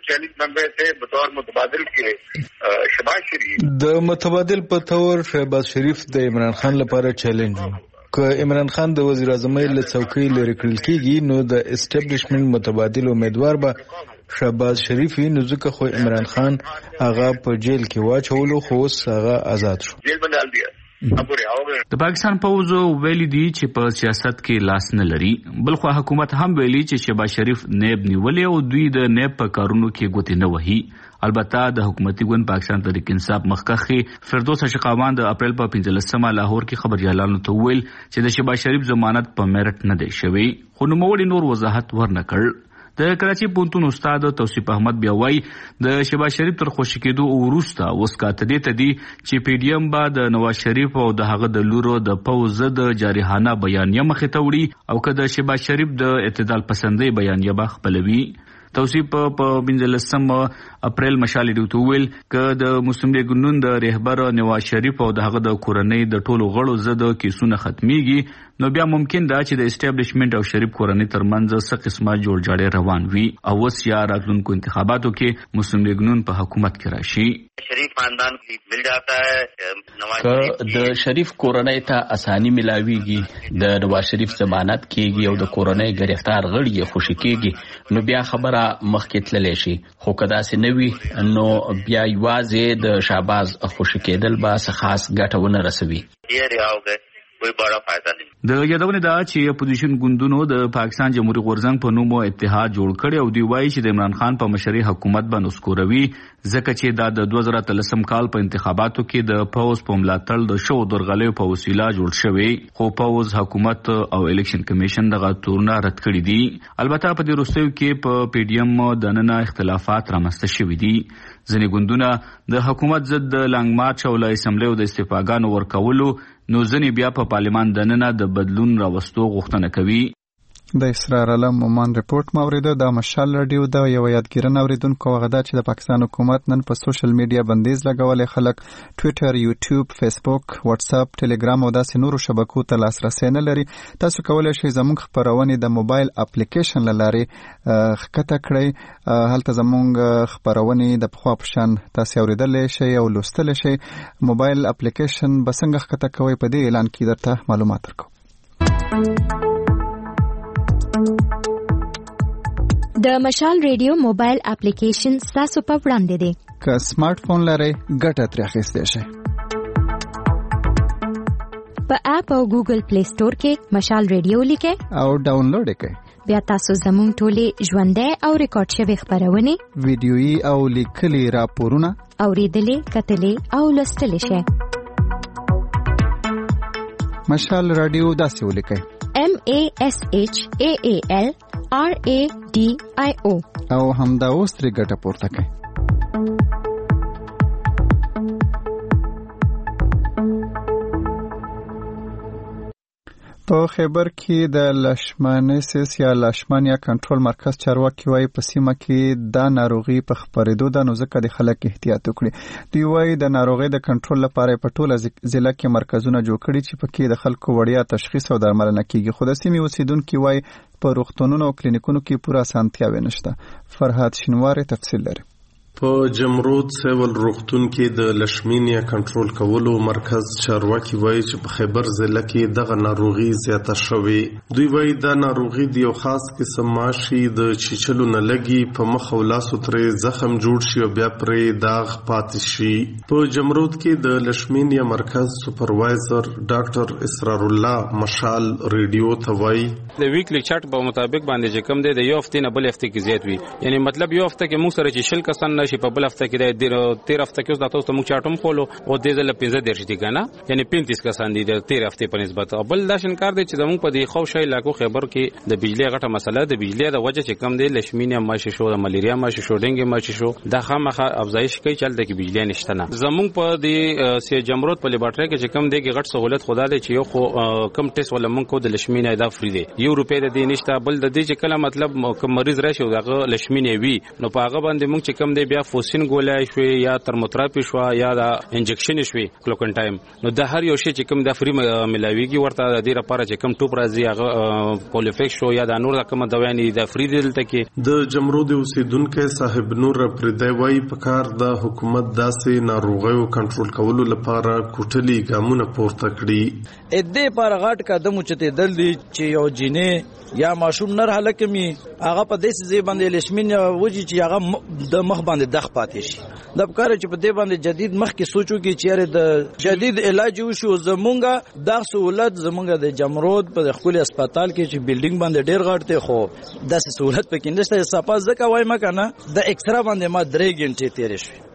د متبادل په تور شهباز شریف د عمران خان لپاره چیلنج و. که عمران خان د وزیر اعظم له څوکۍ لري کړل کېږي نو د اسټابلیشمنت متبادل امیدوار به شهباز شریف نو ځکه خو عمران خان هغه په جیل کې واچولو خو هغه آزاد شو. د پاکستان پوز ویلي دي چې په سیاست کې لاس نه لري. بلخو حکومت هم ویلي چې شهباز شریف نیب نیولې او دوی د نیب په کارونو کې ګوتې نه وهي. البته د حکومتي ګوند پاکستان تحریک انصاف مخکخي فردوس شقاوان د اپریل په 15مه لاهور کې خبريالانو ته ویل چې د شهباز شریف ضمانت په میرټ نه دی شوی. خو نوموړي نور وضاحت ورنکړ. د کراچي پونتون استاد توصیف احمد بیا وایي د شهباز شریف تر خوشی کېدو وروسته وسکاته دي ته دي چې PDM با د نواز شریف او د هغه د لورو د پوز د جارحانه بیانیه مخې ته وړي او که د شهباز شریف د اعتدال پسندۍ بیانیه به خپلوي. توصیف په 15 اپریل مشال ډیوته ویل ک د مسلم لیگ نون د رهبر نواز شریف او دغه د کورنۍ د ټولو غړو زده کیسونه ختميږي نو بیا ممکن دا چې د اسټابلیشمنت او شریف کورنۍ ترمنځ څه قسمه جوړجاړی روان وي او وس یا راتلونکو انتخاباتو کې مسلم لیگ نون په حکومت کې راشي. شریف خاندان کې مل جاتا ہے نواز د شریف کورنۍ ته اساني ملاويږي د نواز شریف ضمانت کیږي او د کورنۍ گرفتار غړي خوشی کیږي نو بیا خبره مخکې تللی شي خو کدا سي نوي نو بیا یوازې د شهباز خوشی کېدل به خاص ګټه ونه رسوي. کوئی بڑا فائدہ نہیں. د یادونه دا چې اپوزیشن ګوندونو د پاکستان جمهوریت غورځنګ په نوم اتحاد جوړ کړي او دی وایي چې د عمران خان په مشرۍ حکومت باندې اسکوروي ځکه چې دا د 2013 کال په انتخاباتو کې د پاوز په ملاتړ د شو درغلې په وسیله جوړ شوی خو پاوز حکومت او الیکشن کمیشن دغه تورونه رد کړی دي. البته په دې وروستیو کې په پی ډی ایم دننه اختلافات رامنځته شوي دي. ځینې ګوندونه د حکومت ضد د لانګ مارچ او له اسمبلی او د استعفاګانو ورکولو نو ځینې بیا په پارلیمان دننه د بدلون راوستو غوښتنه کوي. د اسرار علم مومن رپورت موریده د مشال رادیو د یو یادګیرنه اوریدونکو غدا چې د پاکستان حکومت نن په سوشل میډیا بندیز لګولې خلک ټوئیټر، یوټیوب، فیسبوک، واتس اپ، ټلګرام او داسې نورو شبکو ته لاسرسي نه لري. تاسو کولای شئ زموږ خبرونه د موبایل اپلیکیشن لاري ښکته کړئ. هلته زموږ خبرونه د پخوا په شان تاسو اوریدلای شئ او لوستل شئ. موبایل اپلیکیشن بسنګ ښکته کوي په دې اعلان کې درته معلومات ورکوم. د مشال ریډیو موبایل اپلیکیشن تاسو په وړاندې دی. که سمارټ فون لرئ ګټه ترې اخیستی شئ. په اپ او ګوګل پلی سٹور کې مشال ریډیو لیکئ او ډاونلوډ یې کړئ. بیا تاسو زموږ ټولې ژوندۍ او ریکارډ شوي خبرونه، ویډیويي او لیکلي راپورونه اوریدلې، کتلې او لوستلی شئ. مشال رادیو داسې ولیکئ: MASHAAL RADIO او همدا اوس ترې ګټه پورته کړئ. په خیبر کې د لشمانسیس یا لشمانیا کنټرول مرکز چارواکي وايي په سیمه کې دا ناروغي په خپرېدو ده نو ځکه د خلک احتیاط وکړي. دوی وايي د ناروغي د کنټرول لپاره په ټوله ضلع کې مرکزونه جوړ کړي چې پکې د خلکو وړیا تشخیص او درملنه کیږي. خو د سیمې اوسیدونکو وايي په روغتونونو او کلینیکونو کې پوره اسانتیاوې نشته. فرهاد شینواری تفصیل لري. په جمرود سیول روغتون کې د لشمینیا کنټرول کولو مرکز چارواکي وایي چې په خیبر ضلع کې دغه ناروغي زیاته شوې. دوی وایي دا ناروغي د یو خاص قسم ماشي د چیچلو نه لګي په مخ او لاسو ترې زخم جوړ شي او بیا پرې داغ پاتې شي. په جمرود کې د لشمینیا مرکز سپروایزر ډاکټر اسرار الله مشال ریډیو ته وایي د ویکلی چارت په مطابق باندې چې کوم دی د یو هفته نه بل هفته کې زیات وي. یعنی مطلب یو هفته کې موږ سره چې شل کسان شي په بل هفته کې د 13 هفته کې اوس د تاسو موږ چاټم خولو او د دې له 15 درش دي کنه یعنی 35 کسان دي د 13 هفته په نسبت. بل دا شنکار دي چې زموږ په دې خو شي علاقو خیبر کې د بجلی غټه مسله د بجلی د وجه چې کم دي لشمینیا ماشي شو د ملیریا ماشي شو ډنګ ماشي شو د خامخه افزایش کوي چل د بجلی نشته نه. زموږ په دې سی جمرود په لیبارټری کې چې کم دي غټ سہولت خدا دې چې یو خو کم ټیسټ ولا مونږ کو د لشمینیا دا فری دي €1 د دې نشته. بل د دې چې کله مطلب کوم مریض راشي دغه لشمینیا وی نو په هغه باندې مونږ چې کم دي بیا فوسین ګولای شوی یا ترموتراپي شو یا دا انجکشن شوی کلوکن ټایم نو د هر یو شی چې کوم د فری ملاویږي ورته د دې لپاره چې کوم ټوپ راځي هغه پولیفیک شو یا د نور د کوم دوايانې د فری دلته کې. د جمرود اوسیدونکو صاحب نور پردی وای په کار د حکومت داسې ناروغیو کنټرول کولو لپاره کوټلي ګامونه پورته کړي. ا دې پر غټ قدم چته دل دي چې یو جینې یا ماشوم نر هلکمي هغه په دې ځای باندې لشمین وږي چې هغه د مخ باندې دغ پاتې شي. د کار چې په دې باندې جدید مخ کې سوچو کې چیرې د جدید علاج وشو زمونږه د سہولت زمونږه د جمرود په خپل هسپتال کې چې بلډینګ باندې ډیر غټ ته خو د سہولت پکې نشته. صفه ځکه وای مکنه د ایکسرا باندې ما 3 غنټې تیرې شوې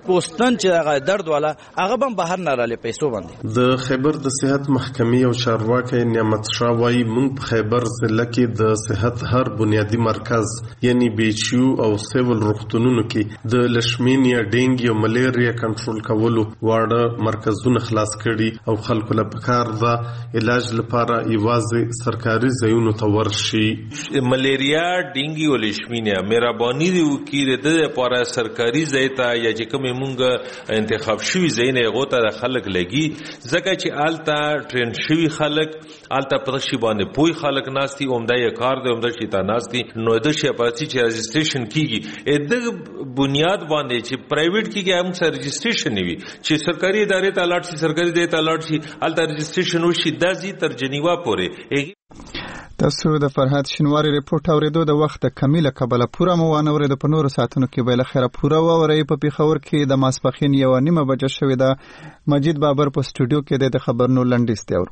پوسټن چې هغه درد والا هغه هم بهر نه رالی پیسو باندې. د خیبر د صحت محکمې او چارواکي نعمت شاه وايي موږ په خیبر ضلع کې د صحت هر بنیادی مرکز یعنی بیچیو او سیول روغتونونو کې د لشمینیا ډینګي او ملیریا کنټرول کولو واړه مرکزونه خلاص کړي او خلکو له پکار دا علاج لپاره یوازې سرکاري ځایونو ته ورشي. ملیریا ډینګي او لشمینیا مهرباني دی وکړي د لپاره سرکاري ځای ته یا چې کوم مونږ انتخاب شوی ځای نه غوته د خلک لګي ځکه چې آلتا ټرین شوی خلک آلتا پرشي باندې پوي خلک ناشتي اومدای کار دی اومدای شي تا ناشتي نو د شي پاتې چې رجسټریشن کیږي د بنیاد باندې چې پرایویټ کیږي هم سره رجسټریشن نیوي چې سرکاري ادارې ته لاړ شي سرکاري ځای ته لاړ شي آلتا رجسټریشن وشي دازي تر جنیوا پورې. تاسو د فرهاد شینواری ریپورت اوریدو د وخت د کمی له کبله پوره مو وانه ورید په نورو ساعتونو کې به له خیره پوره ووري. په پیښور کې د ماسپخین 1:30 بجې شوې ده. مجید بابر په سټوډیو کې د خبرونو لنډیز دی.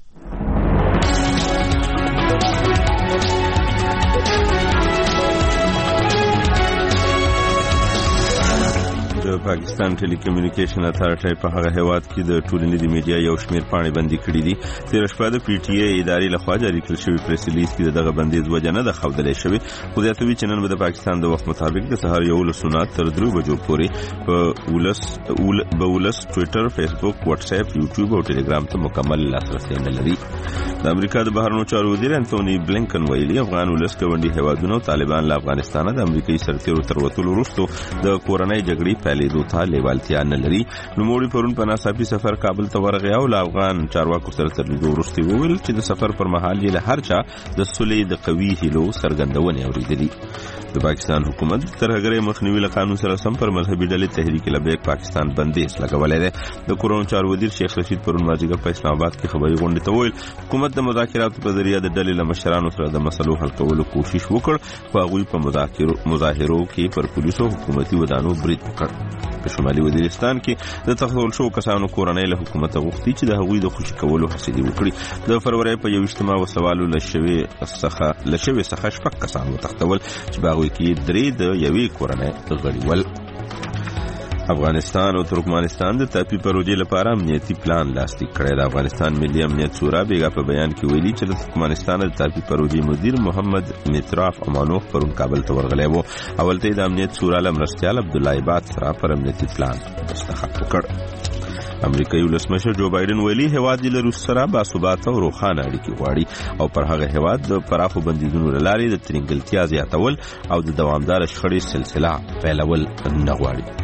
د پاکستان ټیلی کمیونیکیشن اتارټي په هغه هیواد کې د ټولنیزي میډیا یو شمېر پاڼې بندي کړې دي. تیر شپه د پی ټی ای ادارې لخوا جاری کړل شوی پریس ریلیز کې دغه بندیز وجه نه د ښودلې شوی. خو زیاتوي چې نن د پاکستان د وخت مطابق د سهار 11 تر 3 بجو پورې په ولس ټوئیټر، فیسبوک، واتس اپ، یوټیوب او ټلګرام ته مکمل لاسرسی نه لري. د امریکا د بهرنیو چارو وزیر انټونی بلینکن ویلي افغان ولس ګوندي هیوادونو طالبان له افغانستان د امریکایي سرتیرو تر وتلو وروسته د کورنۍ جګړې پیلېدو ته لیوالتیا نه لري. نوموړي پرون په ناڅاپي سفر کابل ته ورغی او له افغان چارواکو سره تر لیدو وروسته وویل چې د سفر پر مهال یې له هر چا د صلحې د قوي هیلو څرګندونې اورېدلي. د پاکستان حکومت ترهګرۍ مخنیوي له قانون سره سم پر مذهبي ډلې تحریک لبیک پاکستان بندیز لګولی دی. د کورونو چارو وزیر شیخ رشید پرون مازدیګر په اسلام آباد کې خبري غونډې ته وویل حکومت د مذاکراتو په ذریعه د ډلې له مشرانو سره د مسلو حل کولو کوشش وکړ. خو هغوی په مظاهرو کې پر پولیسو حکومتي ودانو برید وکړ. په شمالي وزیرستان کې د تخول شو کسانو کورنۍ له حکومت غوښتي چې د هغوی د خوشي کولو هڅې وکړي. د فروری په 21 سوالو لشوي څخه شپږ کسان وتښتول چې باغوي کې درې د یوې کورنۍ غړي ول. افغانستان او ترکمنستان د تاپی پروژې لپاره امنیتي پلان لاسلیک کړی. د افغانستان ملي امنیت شورا بیګا په بیان کې ویلي چې د ترکمنستان د تاپی پروژې مدیر محمد متراف امانوف پرون کابل ته ورغلی و. اولته د امنیت شورا لمرستیال عبدالله عباد سره پر امنیتي پلان دستخط وکړ. امریکایي ولسمشر جو بایدن ویلي هیواد یې له روس سره باثباته او روښانه اړیکې غواړي او پر هغه هیواد د پراخو بندیزونو له لارې د ترنګلتیا زیاتول او د دوامداره شخړې سلسله پیلول نه غواړي.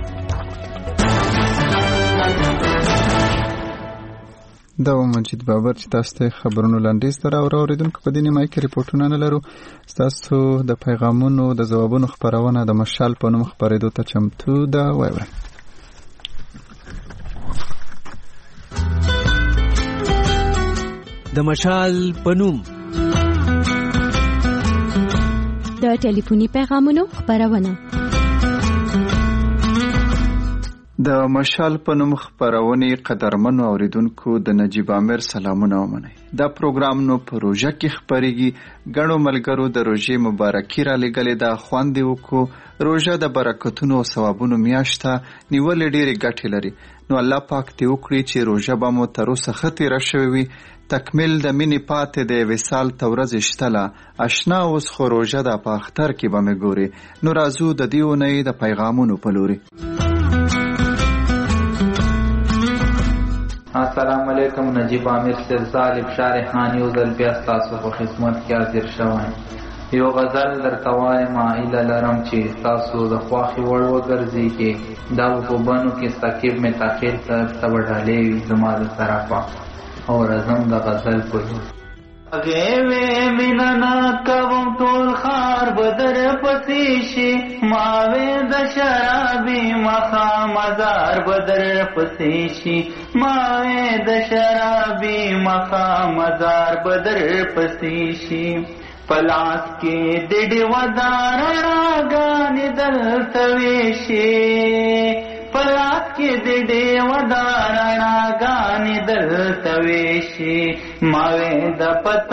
دا مجید بابر چې تاسو ته خبرونو لنډیز در اوریدونکو په دې نیمه کې ریپورتونه نه لرو. تاسو د پیغامونو د ځوابونو خبرونه د مشال په نوم خبرېدو ته چمتو ده. وای د مشال په نوم د ټلیفوني پیغامونو خبرونه. د مشال په نوم خبرونې قدرمنو اوریدونکو د نجیب عامر سلامونه ومنئ. دا پروګرام نو په روژه کې خبرېږي. ګڼو ملګرو د روژې مبارکي را لېږلې ده. خوند یې وکړو. روژه د برکتونو او ثوابونو میاشت ده. نیولې ډېرې ګټې لري. نو الله پاک دې وکړي چې روژه به مو تر اوسه ښه تېره شوې وي. تکمیل د مینې پاتې د وصال ته ورځې شته اشنا اوس خو روژه ده په اختر کې به مې ګورې. نو راځو د دې اونۍ د پیغامونو په لوري. السلام علیکم. نجیب عامر سلسال ابشار خان یو ځل بیا ستاسو په خدمت کې حاضر شوم. یو غزل درته وایم ایله لرم چې تاسو د خواښې وړ وګرځېږئ. دا په بنو کې سقیب مې تاخیر ته وډالې وي زما د طرفه او راځم د غزل په لور. غیوې مینه نه کوم ټول ښار به در پسې شي. ماوې د شرابي مخه مزار به در پسې شي. ماوې د شرابي مخه مزار به در پسې شي. پلاس کې د ډېوه رڼاګانې دلته ویشي. پلاس کې د ډېوه رڼاګانې دلته ویشي. ماوې د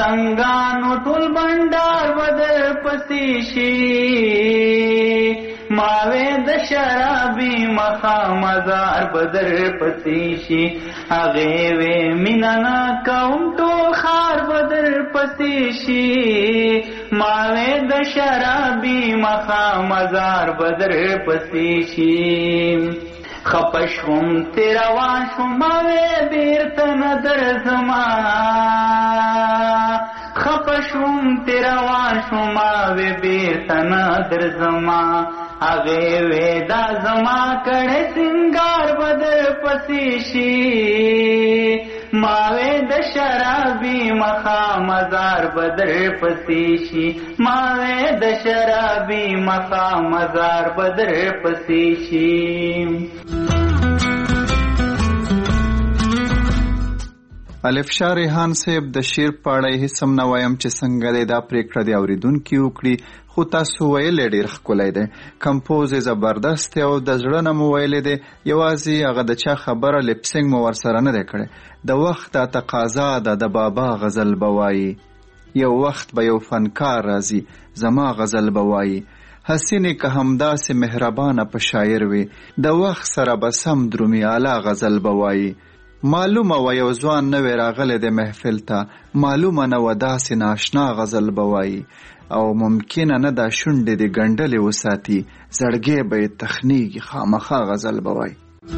پتنګانو ټول بنډار به در پسې شي. ماوې د شرابي مخامزار بدر پسیشي هغه وې مینا نا کوم ټول خار بدر پسیشي ماوې د شرابي مخامزار بدر پسیشي خپشوم تیرا واشوم ماوې بیرته نظر زما خپشوم تیرا واشوم ماوې بیرته نظر زما هغه وې دا زما کړه سنگار بدر پسیشي ماوې د شرابي مخامزار بدر پسیشي ماوې د شرابي مخامزار بدر پسیشي. الف شاه ریحان صاحب د شیر پاړی هیڅ هم نه وایم چې څنګه دی دا پریکړه دی اوریدونکي وکړي خو تاسو ویلې ډېر ښکلی دی کمپوز یې زبردست دی او د زړه نه مو ویلې دی یوازې هغه د چا خبره لپسنګ مو ورسره نه دی کړی د وخت دا تقاضا ده د بابا غزل به وایي یو وخت به یو فنکار راځي زما غزل به وایي حسینې که همداسې مهربانه په شاعر وي د وخت سره به سم درومي اعلی غزل به وایي معلومه و یو ځوان نوی راغلی د محفل ته معلومه نه و داسې ناشنا غزل به وایي او ممکنه نه دا شونډې د ګنډلې وساتي زړګی به یې تخنیږي خامخا غزل به وایي.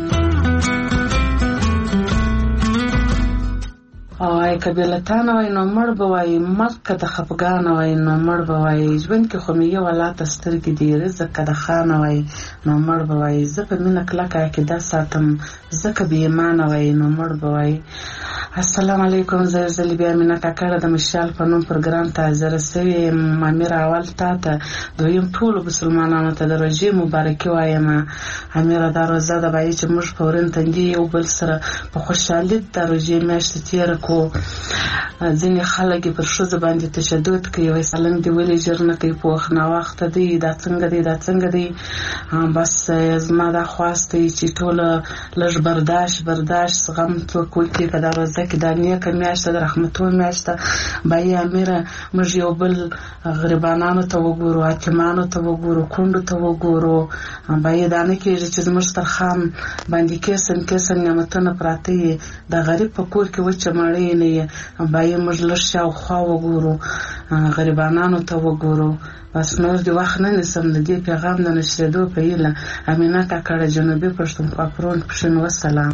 وای کبیلتان وای نو مړ به وای مکه د خفګان وای نو مړ به وای ژوند کې خو مې یو الله تسترګې دی رزق د خان وای نو مړ به وای زه په مینه کلکه عقیده ساتم زکه بې ایمانه وای نو مړ به وای. السلام علیکم زه زلی بیا مینا کاکړه د مشال په نوم پروګرام ته حاضر سوی امیر اول ته دویم ټول مسلمانانو ته د روژې مبارکي وایم. امیر دا روزه د بای چې موږ فورن تندې یو بل سره په خوشحالي د روژې میاشت تیر کو ځینې خلک پر ښځو باندې تشدد کوي وایي سالنګ دی ولې ژر نه کوي په وخت ناوخته دی دا څنګه دی دا څنګه دی بس زما دا خواست دی چې ټوله لږ برداشت زغم وکړي که دا روزه کې دا نیکه میاشته د رحمتونو میاشته بایي امیره موږ یو بل غریبانانو ته وګورو حاکمانو ته وګورو کونډو ته وګورو بایي دا نه کېږي چې زموږ ترخان باندې کیسن نعمتونه پراته وي د غریب په کور کې وچه مړۍ نه یې بایي موږ لږ شاوخوا وګورو غریبانانو ته وګورو. بس نور د وخت نه نیسم د دې پیغام د نشرېدو په هیله امینه کاکړه جنوبي پښتونخوا پرون پښین وسلام.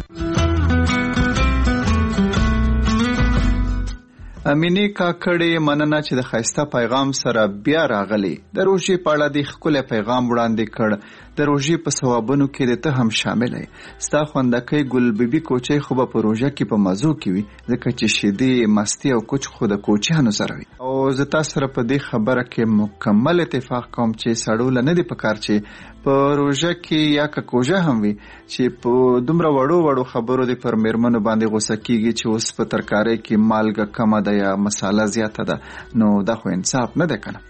امینه کاکړې مننه چې د ښایسته پیغام سره بیا راغلی د روژې په اړه د ښکلی پیغام وړاندې کړ د روژې په ثوابونو کې د ته هم شامل یې ستا خوندکۍ ګل بیبي کوچۍ خو به په روژه کې په مزو کې وي ځکه چې شیدې مستي او کوچ خو د کوچیانو سره وي او زه تا سره په دې خبره کې مکمل اتفاق کوم چې سړو له نه دي پکار چې په روژه کې یا که کوژه هم وي چې په دومره وړو خبرو د پر میرمنو باندې غوسه کیږي چې اوس په ترکارۍ کې مالګه کمه ده یا مساله زیاته ده نو دا خو انصاف نه ده کنه.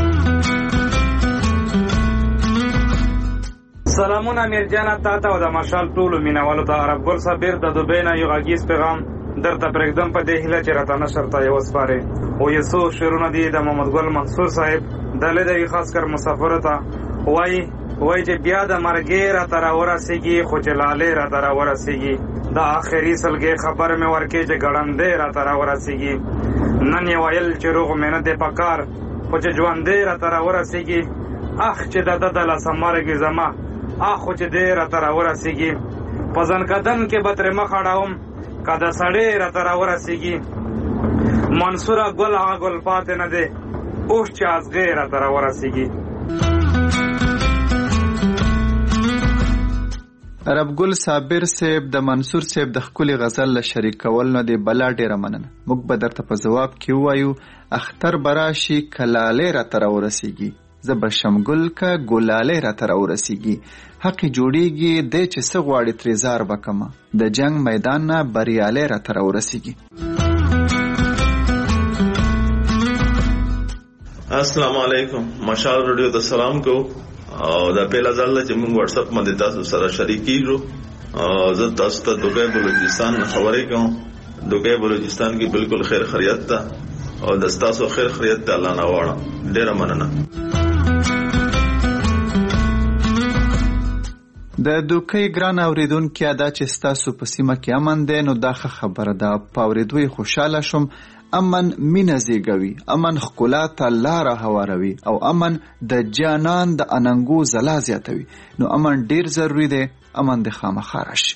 سلامونه امیر جان تا ته او د مشال ټولو مینوالو ته عرب ګل صابر د دوبۍ نه یو غږیز پیغام درته پرېږدم په دې هیله چې راته نشر ته یې وسپارې او یو څو شعرونه دي د محمد ګل منصور صاحب د لیدوي خاص کر مسافرو ته وایي چې بیا د مرګې راته راورسېږي خو چې لالې راته راورسېږي د آخري سلګۍ خبر مې ورکې چې ګړندې راته راورسېږي نن یې ویل چې روغ محنت یې پکار خو چې ژوندې راته راورسېږي اخ چې د ده د لاسه مرګې زما خو چې دې راته راورسېږي په ځنکدن کې به ترې مخ اړوم که د سړې راته راورسېږي منصوره ګل هغه ګل پاتې نه دی اوس چې ازغې راته راورسېږي. عرب ګل صابر صاحب د منصور صاحب د ښکلي غزل له شریکول نه دی بلا ډېره مننه موږ به درته په ځواب کې ووایو اختر به راشي که لالې راته راورسېږي زه به شمګل که ګلالې راته راورسېږي حقې جوړېږي دی چې څه غواړي ترې زار به کمه د جنګ میدان نه بریالۍ راته راورسېږي. السلام علیکم مشال رادیو ته سلام کو او دا پیلا ځل چې موږ واتس اپ باندې تاسو سره شریکیږو زه تاسو ته دوبۍ بلوچستان خبرې کوم دوبۍ بلوچستان کې بالکل خیر خیریت ده او د تاسو خیر خیریت ته الله نه واړه ډېر مننه. د دوکۍ ګران اوریدونکو دا چې ستاسو په سیمه کې امن دی نو دا خبره ده. په اوریدو خوشاله شوم. امن مینه زیږوي، امن ښکلا ته لاره هواروي او امن د جانان د اننګو ځلا زیاتوي. نو امن ډیر ضروری دی. امن د خامخا راشي.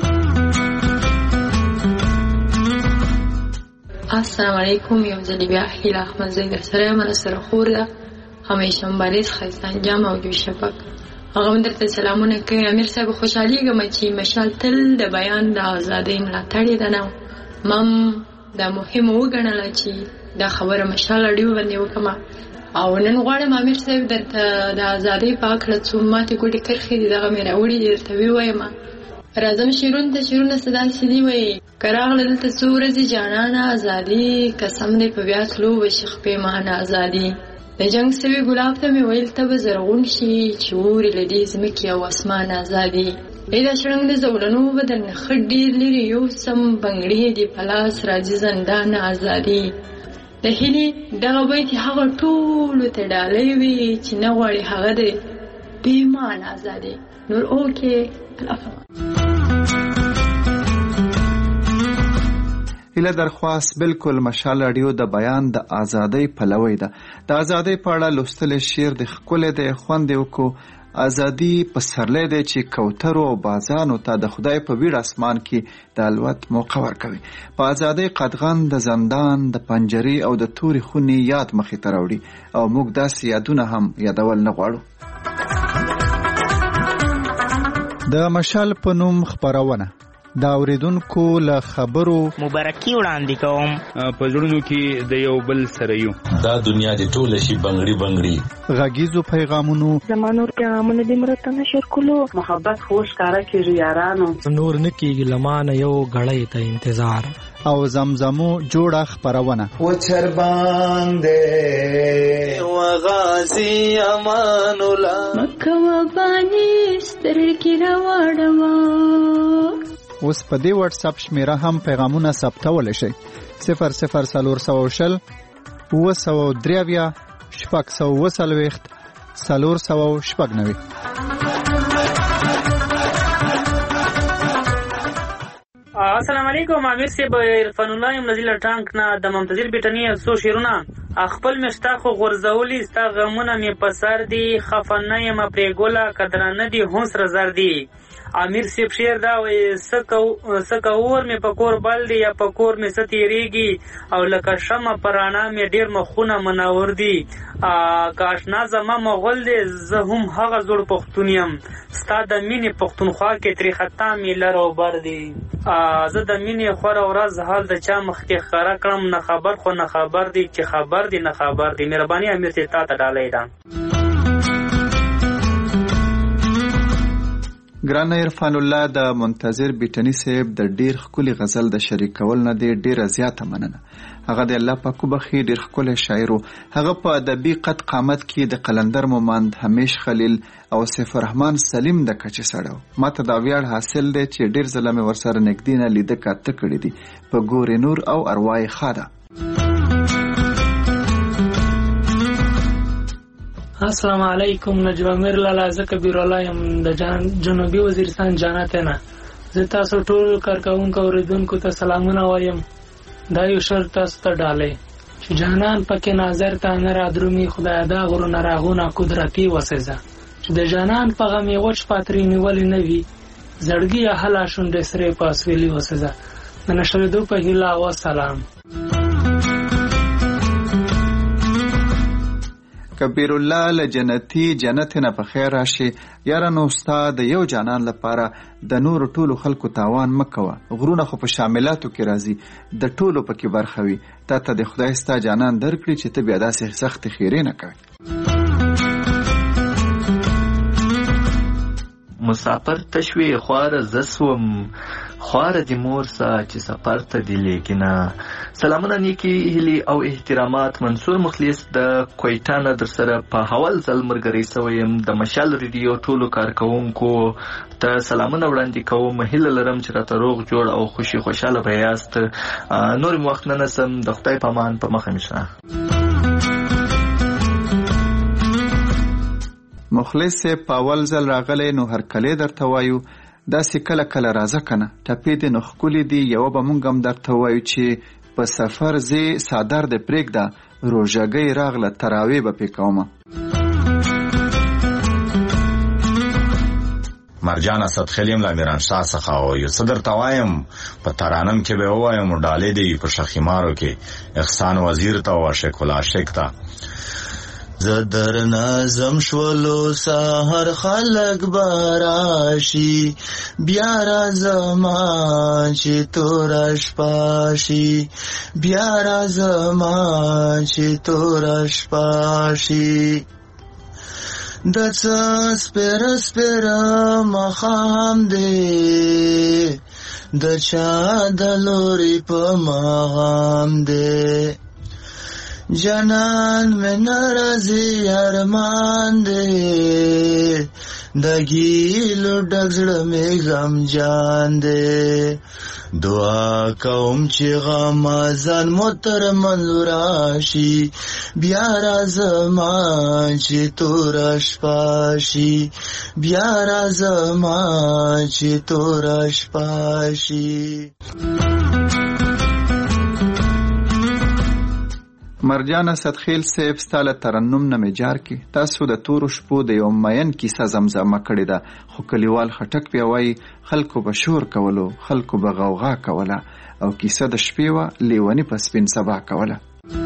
السلام علیکم. یو ځل بیا هیله احمد زید سره من سره خور ده همیشه مبارز خیسته انجام او جوی شپک. هغه درته سلامونه کوي. امیر صاحب خوشحالیږم چې مشال تل د بیان د ازادۍ ملاتړی ده. نو مم دا مهم وګڼله چې دا خبره مشال اړیو باندې وکړم او نن غواړم امیر صاحب درته د ازادۍ په هکله څو ماتې ګوډې کرښې دي دغه مې راوړي دي درته ووایم. راځم شیرون ته شیرونه څه داسې دي وایي که راغله دلته څو ورځې جانانه ازادي قسم دی په بیا تلو به شي خپېمانه ازادي د جنګ سوي ګلاب ته مې ویل ته به زرغون شي چې اوري له دې ځمکې او اسمان ازادي دا شرنګ د زولنو به درنه ښه ډېر لرې یو سم بنګړې دي په لاس راځي زندان ازادي د هیلې دغه بیت هغه ټولو ته ډالۍ وي چې نه غواړي هغه د بېمانه ازادي. نور اوکې هیله درخواست بالکل مشال رادیو د بیان د ازادۍ پلوی ده. د ازادۍ په اړه لوستل شعر د ښکلی دی خوند یې وکړو. ازادي په سرلی دی چې کوترو او بازانو ته د خدای په ویړ اسمان کې د الوت موقع ورکوي. په ازادۍ قدغن د زندان د پنجرې او د تورې خونې یاد مخې ته راوړي او موږ داسې یادونه هم یادول نه غواړو. د مشال په نوم خپرونه دا اوریدونکو له خبرو مبارکي وړاندې کوم. په زړونو کې د یو بل سره یو دا دنیا دې ټوله شي بنګړي بنګړي. غږیزو پیغامونو زمانور پیغامونه دې مرته نشر کولو محبت خوش کارا کېږي یارانو نور نکېږي لمانه یو غړی ته انتظار او زمزمو جوړه خپرونه و چر باندې و غازی امان الله مکه و بانی سترګې راوړم. اوس په دې واتس اپ شمیره هم پیغامونه ثبتولی شئ 00420 903 640 490. السلام علیکم. امیر صاحب عرفان الله یم نزیل ټانک نه د ممتازر بیٹنی څو شیرونه خپل مشتاق غرزولی ستا غمونه می پسر دی خفنه یم پرېګولا قدرانه دی هوس رزر دی. امیر صاحب شعر دا وایي سکه اور می پکور بل دی یا پکور می ستیریږي او لکه شمه پرانا می ډیر مخونه منور دی. کاشنا زما مغول دی زه هم هغه زوړ پښتون یم ستا د مینې پښتونخوا کې ترې خطا می لر او بر دی. زه د مینې خوره ورځ حال د چا مخ کې ښکاره کړم نه خبر خو نه خبر دی چې خبر دی نه خبر دی. مهرباني امیر صاحب تا ته ډالۍ ده. ګران عرفان الله د منتظر بیٹنی صاحب د ډیر ښکلي غزل د شریکول نه دی ډیره زیاته مننه. هغه د الله پاک وبخي ډیر ښکلی شاعر و. هغه په ادبي قد قامت کې د قلندر مومند همیش خلیل او سیف الرحمن سلیم د کچې سړی و. ماته دا ویاړ حاصل دی چې ډیر ځله مې ورسره نږدې نه لیده کاته کړي دي په ګورې نور او ارواح خاده. السلام علیکم. نجم امیر لالا زه کبیر الله یم د جنوبي وزیرستان جانته نه. زه تاسو ټول کارکونکو اوریدونکو ته سلامونه وایم. دا یو شرط تاسو ته ډالۍ چې جانان پکې نظر ته نه را درومي خدای دا غرونه راغونه قدرتي وسزه چې د جانان په غمې وچ پاتري نیولې نه وي زړګي اهلا شونډې سره پاسویلی وسزه. د نشریدو په هیله او سلام. کبیر الله لجنتی جنت نه په خیر راشي. یارانو استاد د یو جانان لپاره د نور ټولو خلکو تاوان مکوه. غرونه خو په شاملاتو کې راځي د ټولو پکې برخه وي. تا ته د خدای ستا جانان درکړي چې ته بیا داسې سخت خیرې نه کوي. مسافر تشوی خواره زسوم خواره دی مور سا چې سفر ته دی لیکنه. سلامونه نیکی هلی او احترامات. منصور مخلص د کویټا نه در سره په حوال ځل مرګري سویم. د مشال ریډیو ټولو کارکونکو ته سلامونه وړاندې کوم. هیله لرم چې راته روغ جوړ او خوشي خوشاله بیاست. نور وخت نه نسم د خدای په امان په مخه میشه. مخلص په اول ځل راغلی نو هرکلی درته وایو، داسې کله کله راځه کنه ټپې دې نو ښکلې دي. یوه به مونږ هم درته وایو چې په سفر ځې څادر دې پرېږده، روژګۍ راغله تراوې به پې کومه. مرجان اسدخیل یم له میرانشاه څخه او یو څه درته وایم په ترانم کې به ووایم ډالې دی په شخیمارو کې احسان وزیر ته او عاشق العاشق ته. زه در نازم شولو سحر خلق براشي بیا رازما چې تور شپاشي بیا رازما چې تور شپاشي د څه سپېره مخام دی د چا د لوري په مغام دی جنان میں نرازی ارمان دے د ګیلو ډګړه مې غم جان دے دعا کوم چې غمازان متر منوراشي بیا رازما چې تور شپاشي بیا رازما چې تور شپاشي. مرجان اسدخیل صاحب ستاله ترنم نه میجار کې تاسو د تورو شپو د یو مین کیسه زمزمه کړې ده، خو کلیوال خټک بیا وایي خلکو به شور کولو، خلکو به غوغا کوله او کیسه د شپې وه لیونی په سپین سبا کوله.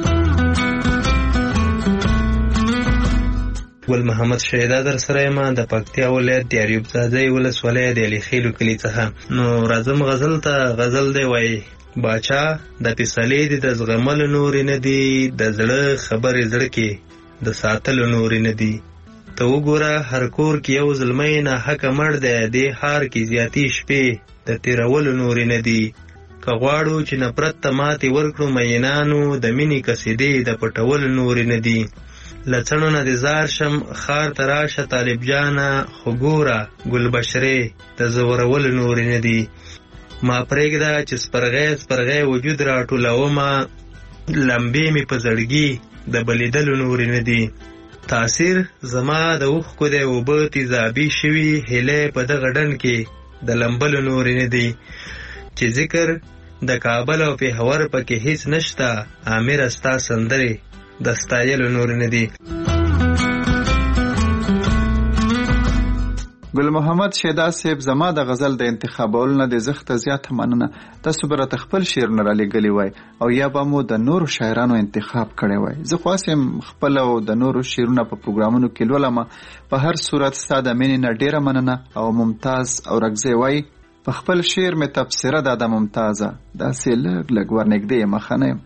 ګل محمد شهیدا در سره یم د پکتیا ولایت د ایوب زاده ولسوالۍ د علي خیلو کلي څخه. نو راځم غزل ته. غزل دی وایي باچا د فیصلې دي د زغمل نورې نه دي، د زړه خبرې زړه کې د ساتلو نورې نه دي. ته وګوره هر کور کې یو زلمی نه حقه مړ دی، دې ښار کې زیاتې شپې د تېرولو نورې نه دي. که غواړو چې نفرت ته ماتې ورکړو مینانو، د مینې قصیدې د پټولو نورې نه دي. له څڼو نه د زار شم ښار ته راشه طالب جانه، خو ګوره ګلبشرې د زورولو نورې نه دي. ما پرېږده چې سپرغی وجود را ټولومه، لمبې مې په زړګي د بلیدلو نورې نه دي. تاثیر زما د اوښکو دی اوبه تیزابي شوي، هیلې په دغه ډنډ کې د لمبلو نورې نه دي. چې ذکر د کابل او پېښور پکې هیڅ نشته، امیر ستا سندرې د ستایلو نورې نه دي. ګل محمد شیدا صاحب زما د غزل د انتخابولو نه د زخته زیاته مننه. تاسو به راته خپل شعرونه رالیږلي وای او یا به مو د نورو شاعرانو انتخاب کړی وای. زه خو هسې خپل او د نورو شعرونه په پروګرامونو کې لولم. په هر صورت ستا د مینې نه ډېره مننه. او ممتاز اورکزی وای په خپل شعر مې تبصره ده د ممتازه، داسې لږ لږ ورنږدې یم ښه نه یم.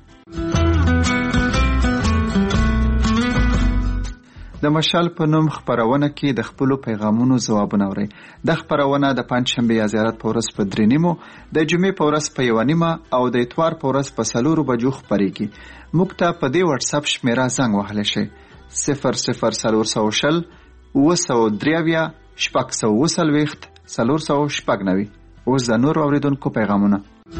د مشال په نوم خپرونه کې د خپلو پیغامونو ځوابونه اورئ. د خپرونه د پنجشنبې یا زیارت په ورځ په 3:30، د جمعې په ورځ په 1:30 او د اتوار په ورځ په 4 بجو خپرېږي. موږ ته په دې واتس اپ شمیره زنګ وهلی شئ 00400 903 640 490. اوس د نورو اورېدونکو پیغامونه.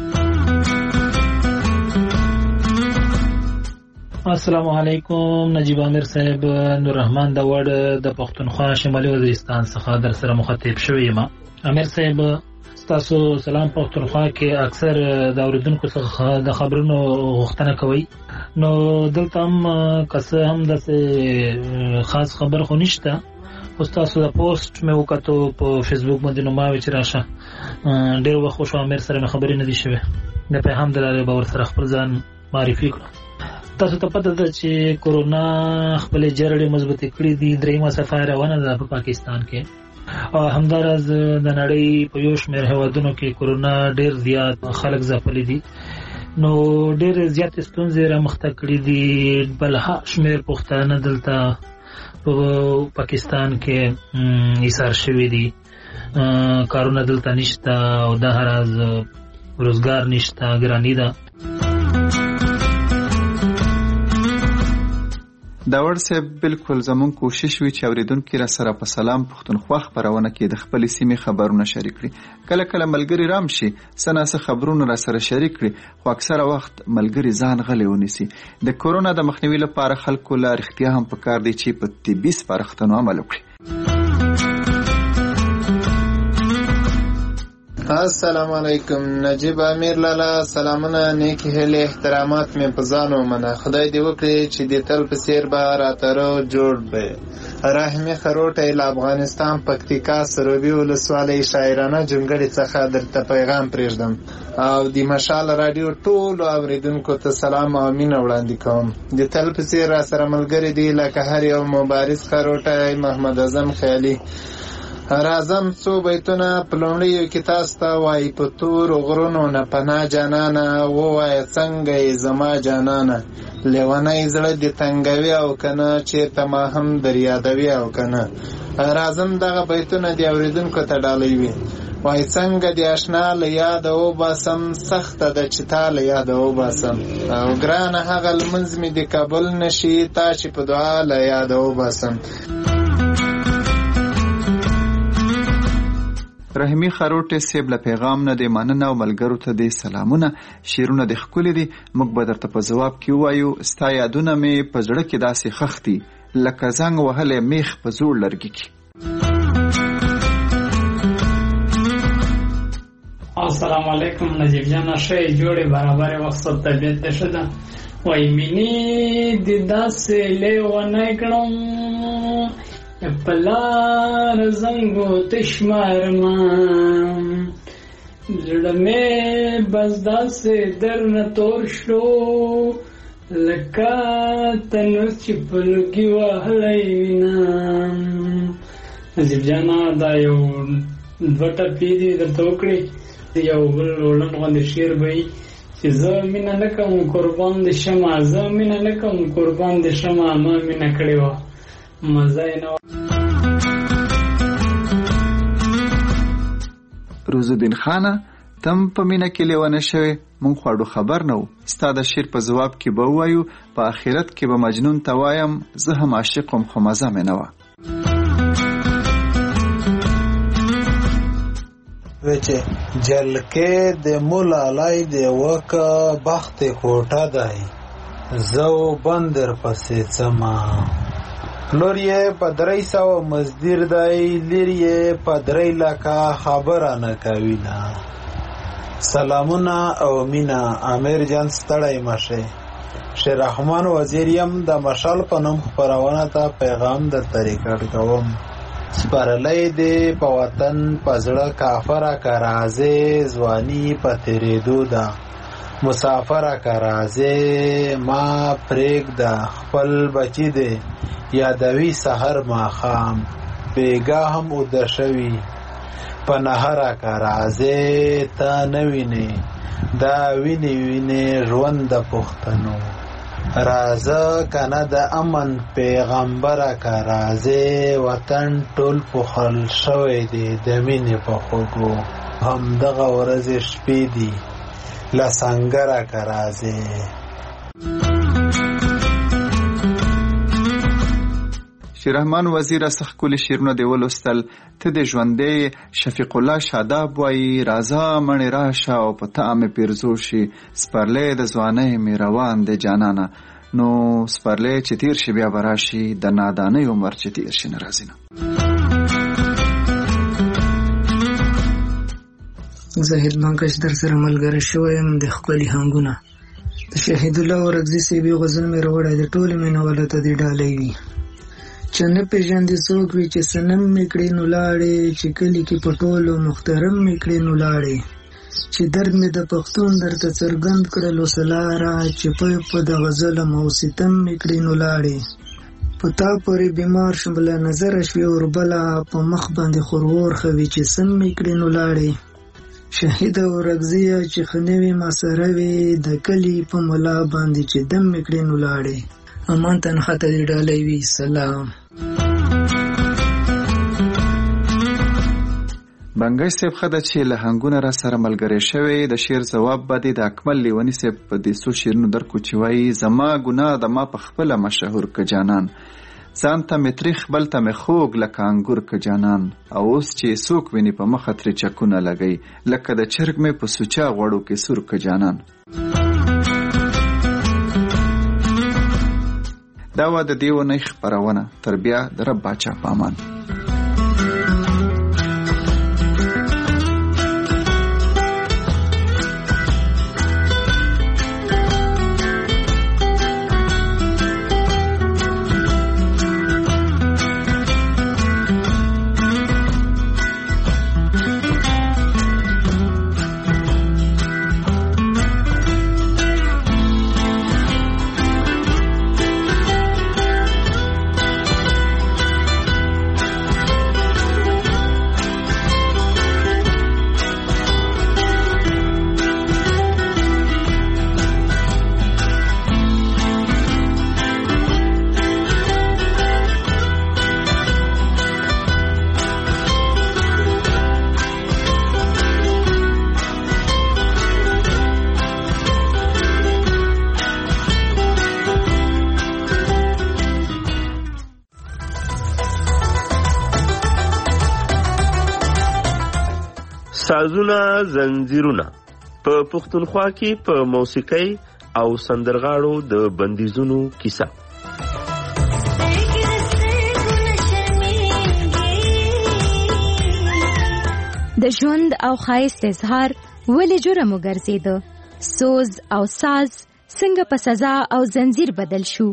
السلام علیکم. نجیب عامر صاحب نور رحمان د وړ د پښتونخوا شمالي وزیرستان څخه در سره مخاطب شوی یم. عامر صاحب تاسو سلام پښتونخوا کې اکثر د اوریدونکو څخه د خبرونو غوښتنه کوي، نو دلته هم کسه هم د خاص خبر خو نشته. اوس تاسو د پوسټ مې وکړو په فیسبوک باندې، نو ما وچ راشه ډېر وخت خو عامر سره خبرې نه دي شوې، د پیغام دلاره باور سره خپل ځان معرفي کړو. تاسو ته پته ده چې کورونا خپل جرړې مضبوطې کړې دي. دریمه څپه روانه ده په پاکستان کې، او همداراز د نړۍ په یو شمېر هېوادونو کې کورونا ډېر زیات خلک ځپلي دي، نو ډېر زیات ستونزې رامخته کړي دي. بل شمېر پښتانه دلته په پاکستان کې ایثار شوي دي، کارونه دلته نشته او د هراز روزګار نشته، ګراني ده. دا ورسې بالکل زمون کوشش وی چې اوریدونکو را سره په سلام پښتونخوا خبرونه کې د خپل سیمې خبرونه شریک کړي. کله کله ملګری رام شي سناسه خبرونه را سره شریک کړي، خو اکثره وخت ملګری ځان غلې ونیسي. د کورونا د مخنیوي لپاره خلکو لا اختیار هم پکار دی چې په طبي سپارښتنو عمل وکړي. السلام علیکم. نجیب امیر لالا سلامونه، نیکی هیله احترامات مې په ځان ومنه. خدای دې وکړي چې د تل په څیر به راتره جوړ به. رحمي خروټی له افغانستان پکتیکا سروبي ولسوالۍ شاعرانه جونګړې څخه درته پیغام پرېږدم او د مشال رادیو ټولو اوریدونکو ته سلام او مینه وړاندې کوم. د تل په څیر را سره ملګری دی لکه هر یو مبارز خروټی محمد اعظم خیالي. راځم څو بیتونه په لومړیو کې تاسو ته وایي: په تورو غرونو نه پناه جانانه، ووایه څنګه یې زما جانانه، لیونی زړه دې تنګوي او کنه، چېرته ما هم در یادوي او کنه. راځم دغه بیتونه د اوریدونکو ته ډالوي. وایي څنګه دې اشنا له یاده وباسم، سخته ده چې تا له یاده وباسم، او ګرانه هغه لمونځ مې د قبول نشي، تا چې په دعا له یاده وباسم. رحیمي خروټی صاحب له پیغام نه د مننه او ملګرو ته د سلامونه. شعرونه د ښکلي دي، موږ به درته په ځواب کې ووایو ستا یادونه مې په زړه کې داسې ښخ دي لکه زنګ وهلی میخ په زوړ لرګي کې. السلام علیکم نجیب جان، ښه جوړې برابرې وخت صد طبیعت دې ښه ده. وایي مینې د داسې لیونی کړم، پلار زنګو تشمارما، زړه مې بس داسې درنه تور شو لکه تنور چې په لوګي وهلی وینم. نجیب جانه دا یو دوه ټپې دي درته وکړې، یو بل ولنډ غوندې شعر به وي چې زه مینه نه کوم قربان دې شمه، زه مینه نه کوم قربان دې شمه، ما مینه کړې وه مزه یې نه وه. روزالدین خانه تم په مینه کې لیونه شوې، مونږ خواړو خبر نه وو. ستا د شعر په ځواب کې به ووایو په آخرت کې به مجنون ته وایم زه هم عاشق وم خو مزه مې نه وه. وچه جلکه د مولالای د وکه بخت کوټه دی، زو بندر پسې څما، پلور یې په 300 مزدور دی، لیر یې په 3 لکه خبره نه کوي نه. سلامونه او مینا. امیر جان ستړی مشه. شیر رحمان وزیر یم د مشال په نوم خپرونه ته پیغام درته ریکارډ کوم. سپارلی دی په وطن په زړه کافره که راځې، ځواني په تېرېدو ده مسافره که راځې، ما پرېږده خپل بچي دی یادوي سحر ماښام، بیګا هم اوده شوي په نهره که راځې، ته نه وینې دا وینې وینې ژوند د پښتنو، راځه کنه د امن پیغمبره که راځې، وطن ټول پوښل شوی دی د مینې په خوږو، همدغه ورځې شپې دي له سنګره که راځې. شیررحمان وزیر ښکلي شعرونه دې ولوستل. ته د ژوندی شفیق الله شاداب وایي راځه مڼې راشه او په تا مې پیرزو شي، سپرلی د ځوانۍ مې روان دی جانانه. نو سپرلی چې تیر شي بیا به راشي، د نادانۍ عمر چې تیر شي نه راځي نه. زاهد منکش در سره ملګری شوی یم د ښکلي هنګونه. د شهید الله ورکزي صاحبي غزل مې راوړی د ټولې مینهوالو ته دې ډالۍ وي. چې نه پېژندې څوک وي چې صنم مې کړې نو لاړې، چې کلي کې په ټولو محترم مې کړې نو لاړې، چې درد مې د پښتون درته څرګند کړل وسلاره، چې په دغه ظلم او ستم مې کړې نو لاړې، په تا پورې بیمار شم له نظره شوې اوربله، په مخ باندې خورور خوي چې سم مې کړې نو لاړې، شهیده ورکزیه چې ښه نه وې ما سره وې، د کلي په ملا باندې چې دم مې کړې نو لاړې. امان تنخوا ته دې ډالۍ وي. سلام. بنګش صاحب ښه ده چې له هنګونه را سره ملګری شوی. د شعر ځواب به دې د اکمل لیوني صاحب په دې څو شعرونو درکو چې وایي زما ګناه د ما په خپله مشهور که جانان، ځان ته مې تریخ بل ته مې خوږ لکه انګور که جانان، او اوس چې څوک ویني په مخه ترې چکونه لګی، لکه د چرګ مې په سوچا غوړو کې سور که جانان. دا وه د دې اونۍ خپرونه. تر بیا د رب باچا په امان. سازونه زنجیرونه په پښتونخوا کې په موسیقۍ او سندرغاړو د بندیزونو کیسه. د ژوند او ښایست اظهار ولې جرم وګرځیده؟ سوز او ساز څنګه په سزا او زنجیر بدل شو؟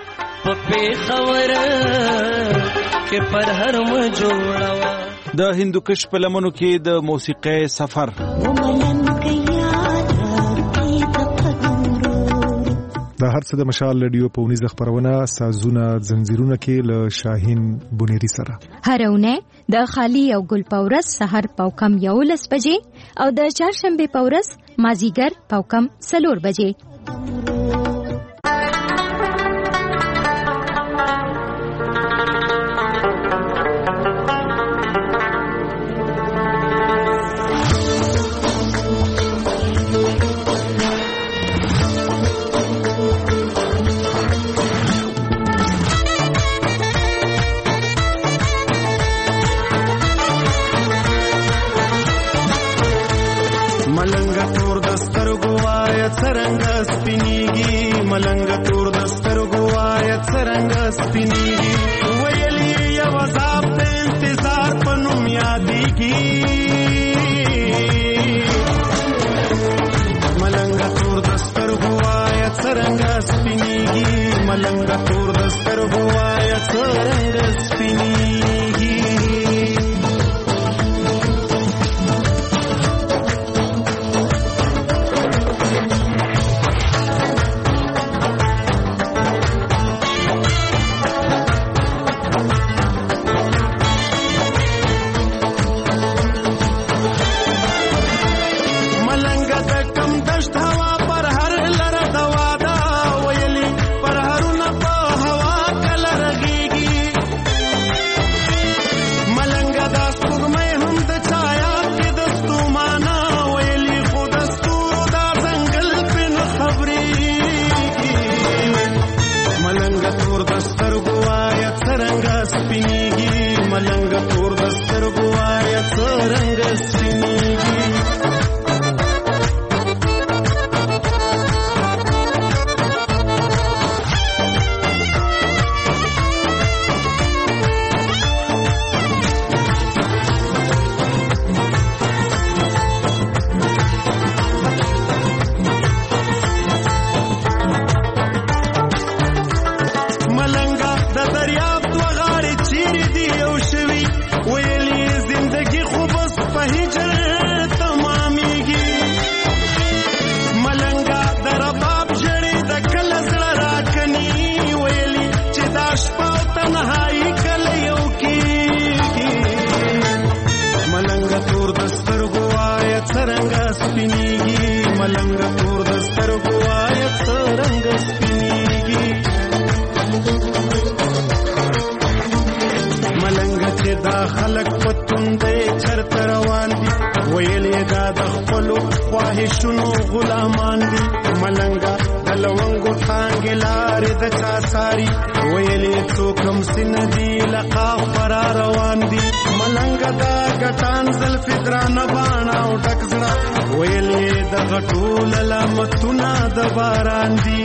د هندوکش په لمنو کې د موسیقۍ سفر. دا هر څه د مشال رادیو په ونیزه خبرونه سازونه زنجیرونه کې له شاهین بنيري سره هرونه د خالی او ګل پورس سحر پاوکم 11 بجې او د چهارشنبه پورس مازیګر پاوکم 4 بجې. ملنګ تور دستر گوایا څرنګ سپینیږي ویلې یو عذاب ته انتظار پنوم یادېږي ملنګ تور دستر گوایا څرنګ سپینیږي ملنګ تور دستر گوایا څرنګ سپینیږي شنو غلامان دي ملنګا دلونګو ټانګلار د چاساري ویلې څوکم سن دي لقا فرار روان دي ملنګا دا ګټان زل فدران باڼه او ټکزړه ویلې د غټول لمتونه د باران دي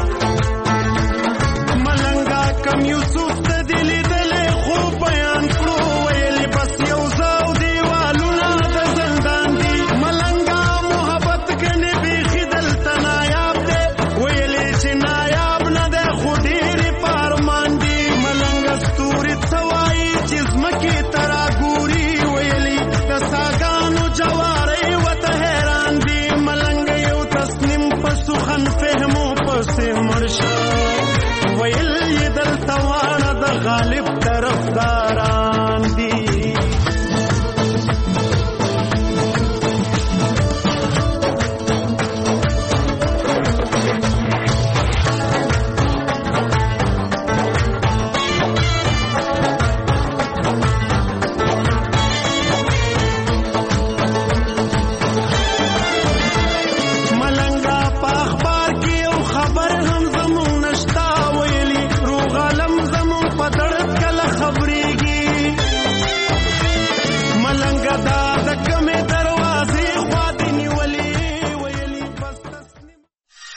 ملنګا کم یوسف ته دلی دل خو بیان کړو ویلې بس یو زاو دیوالونه د زندان دي ملنګا مرشد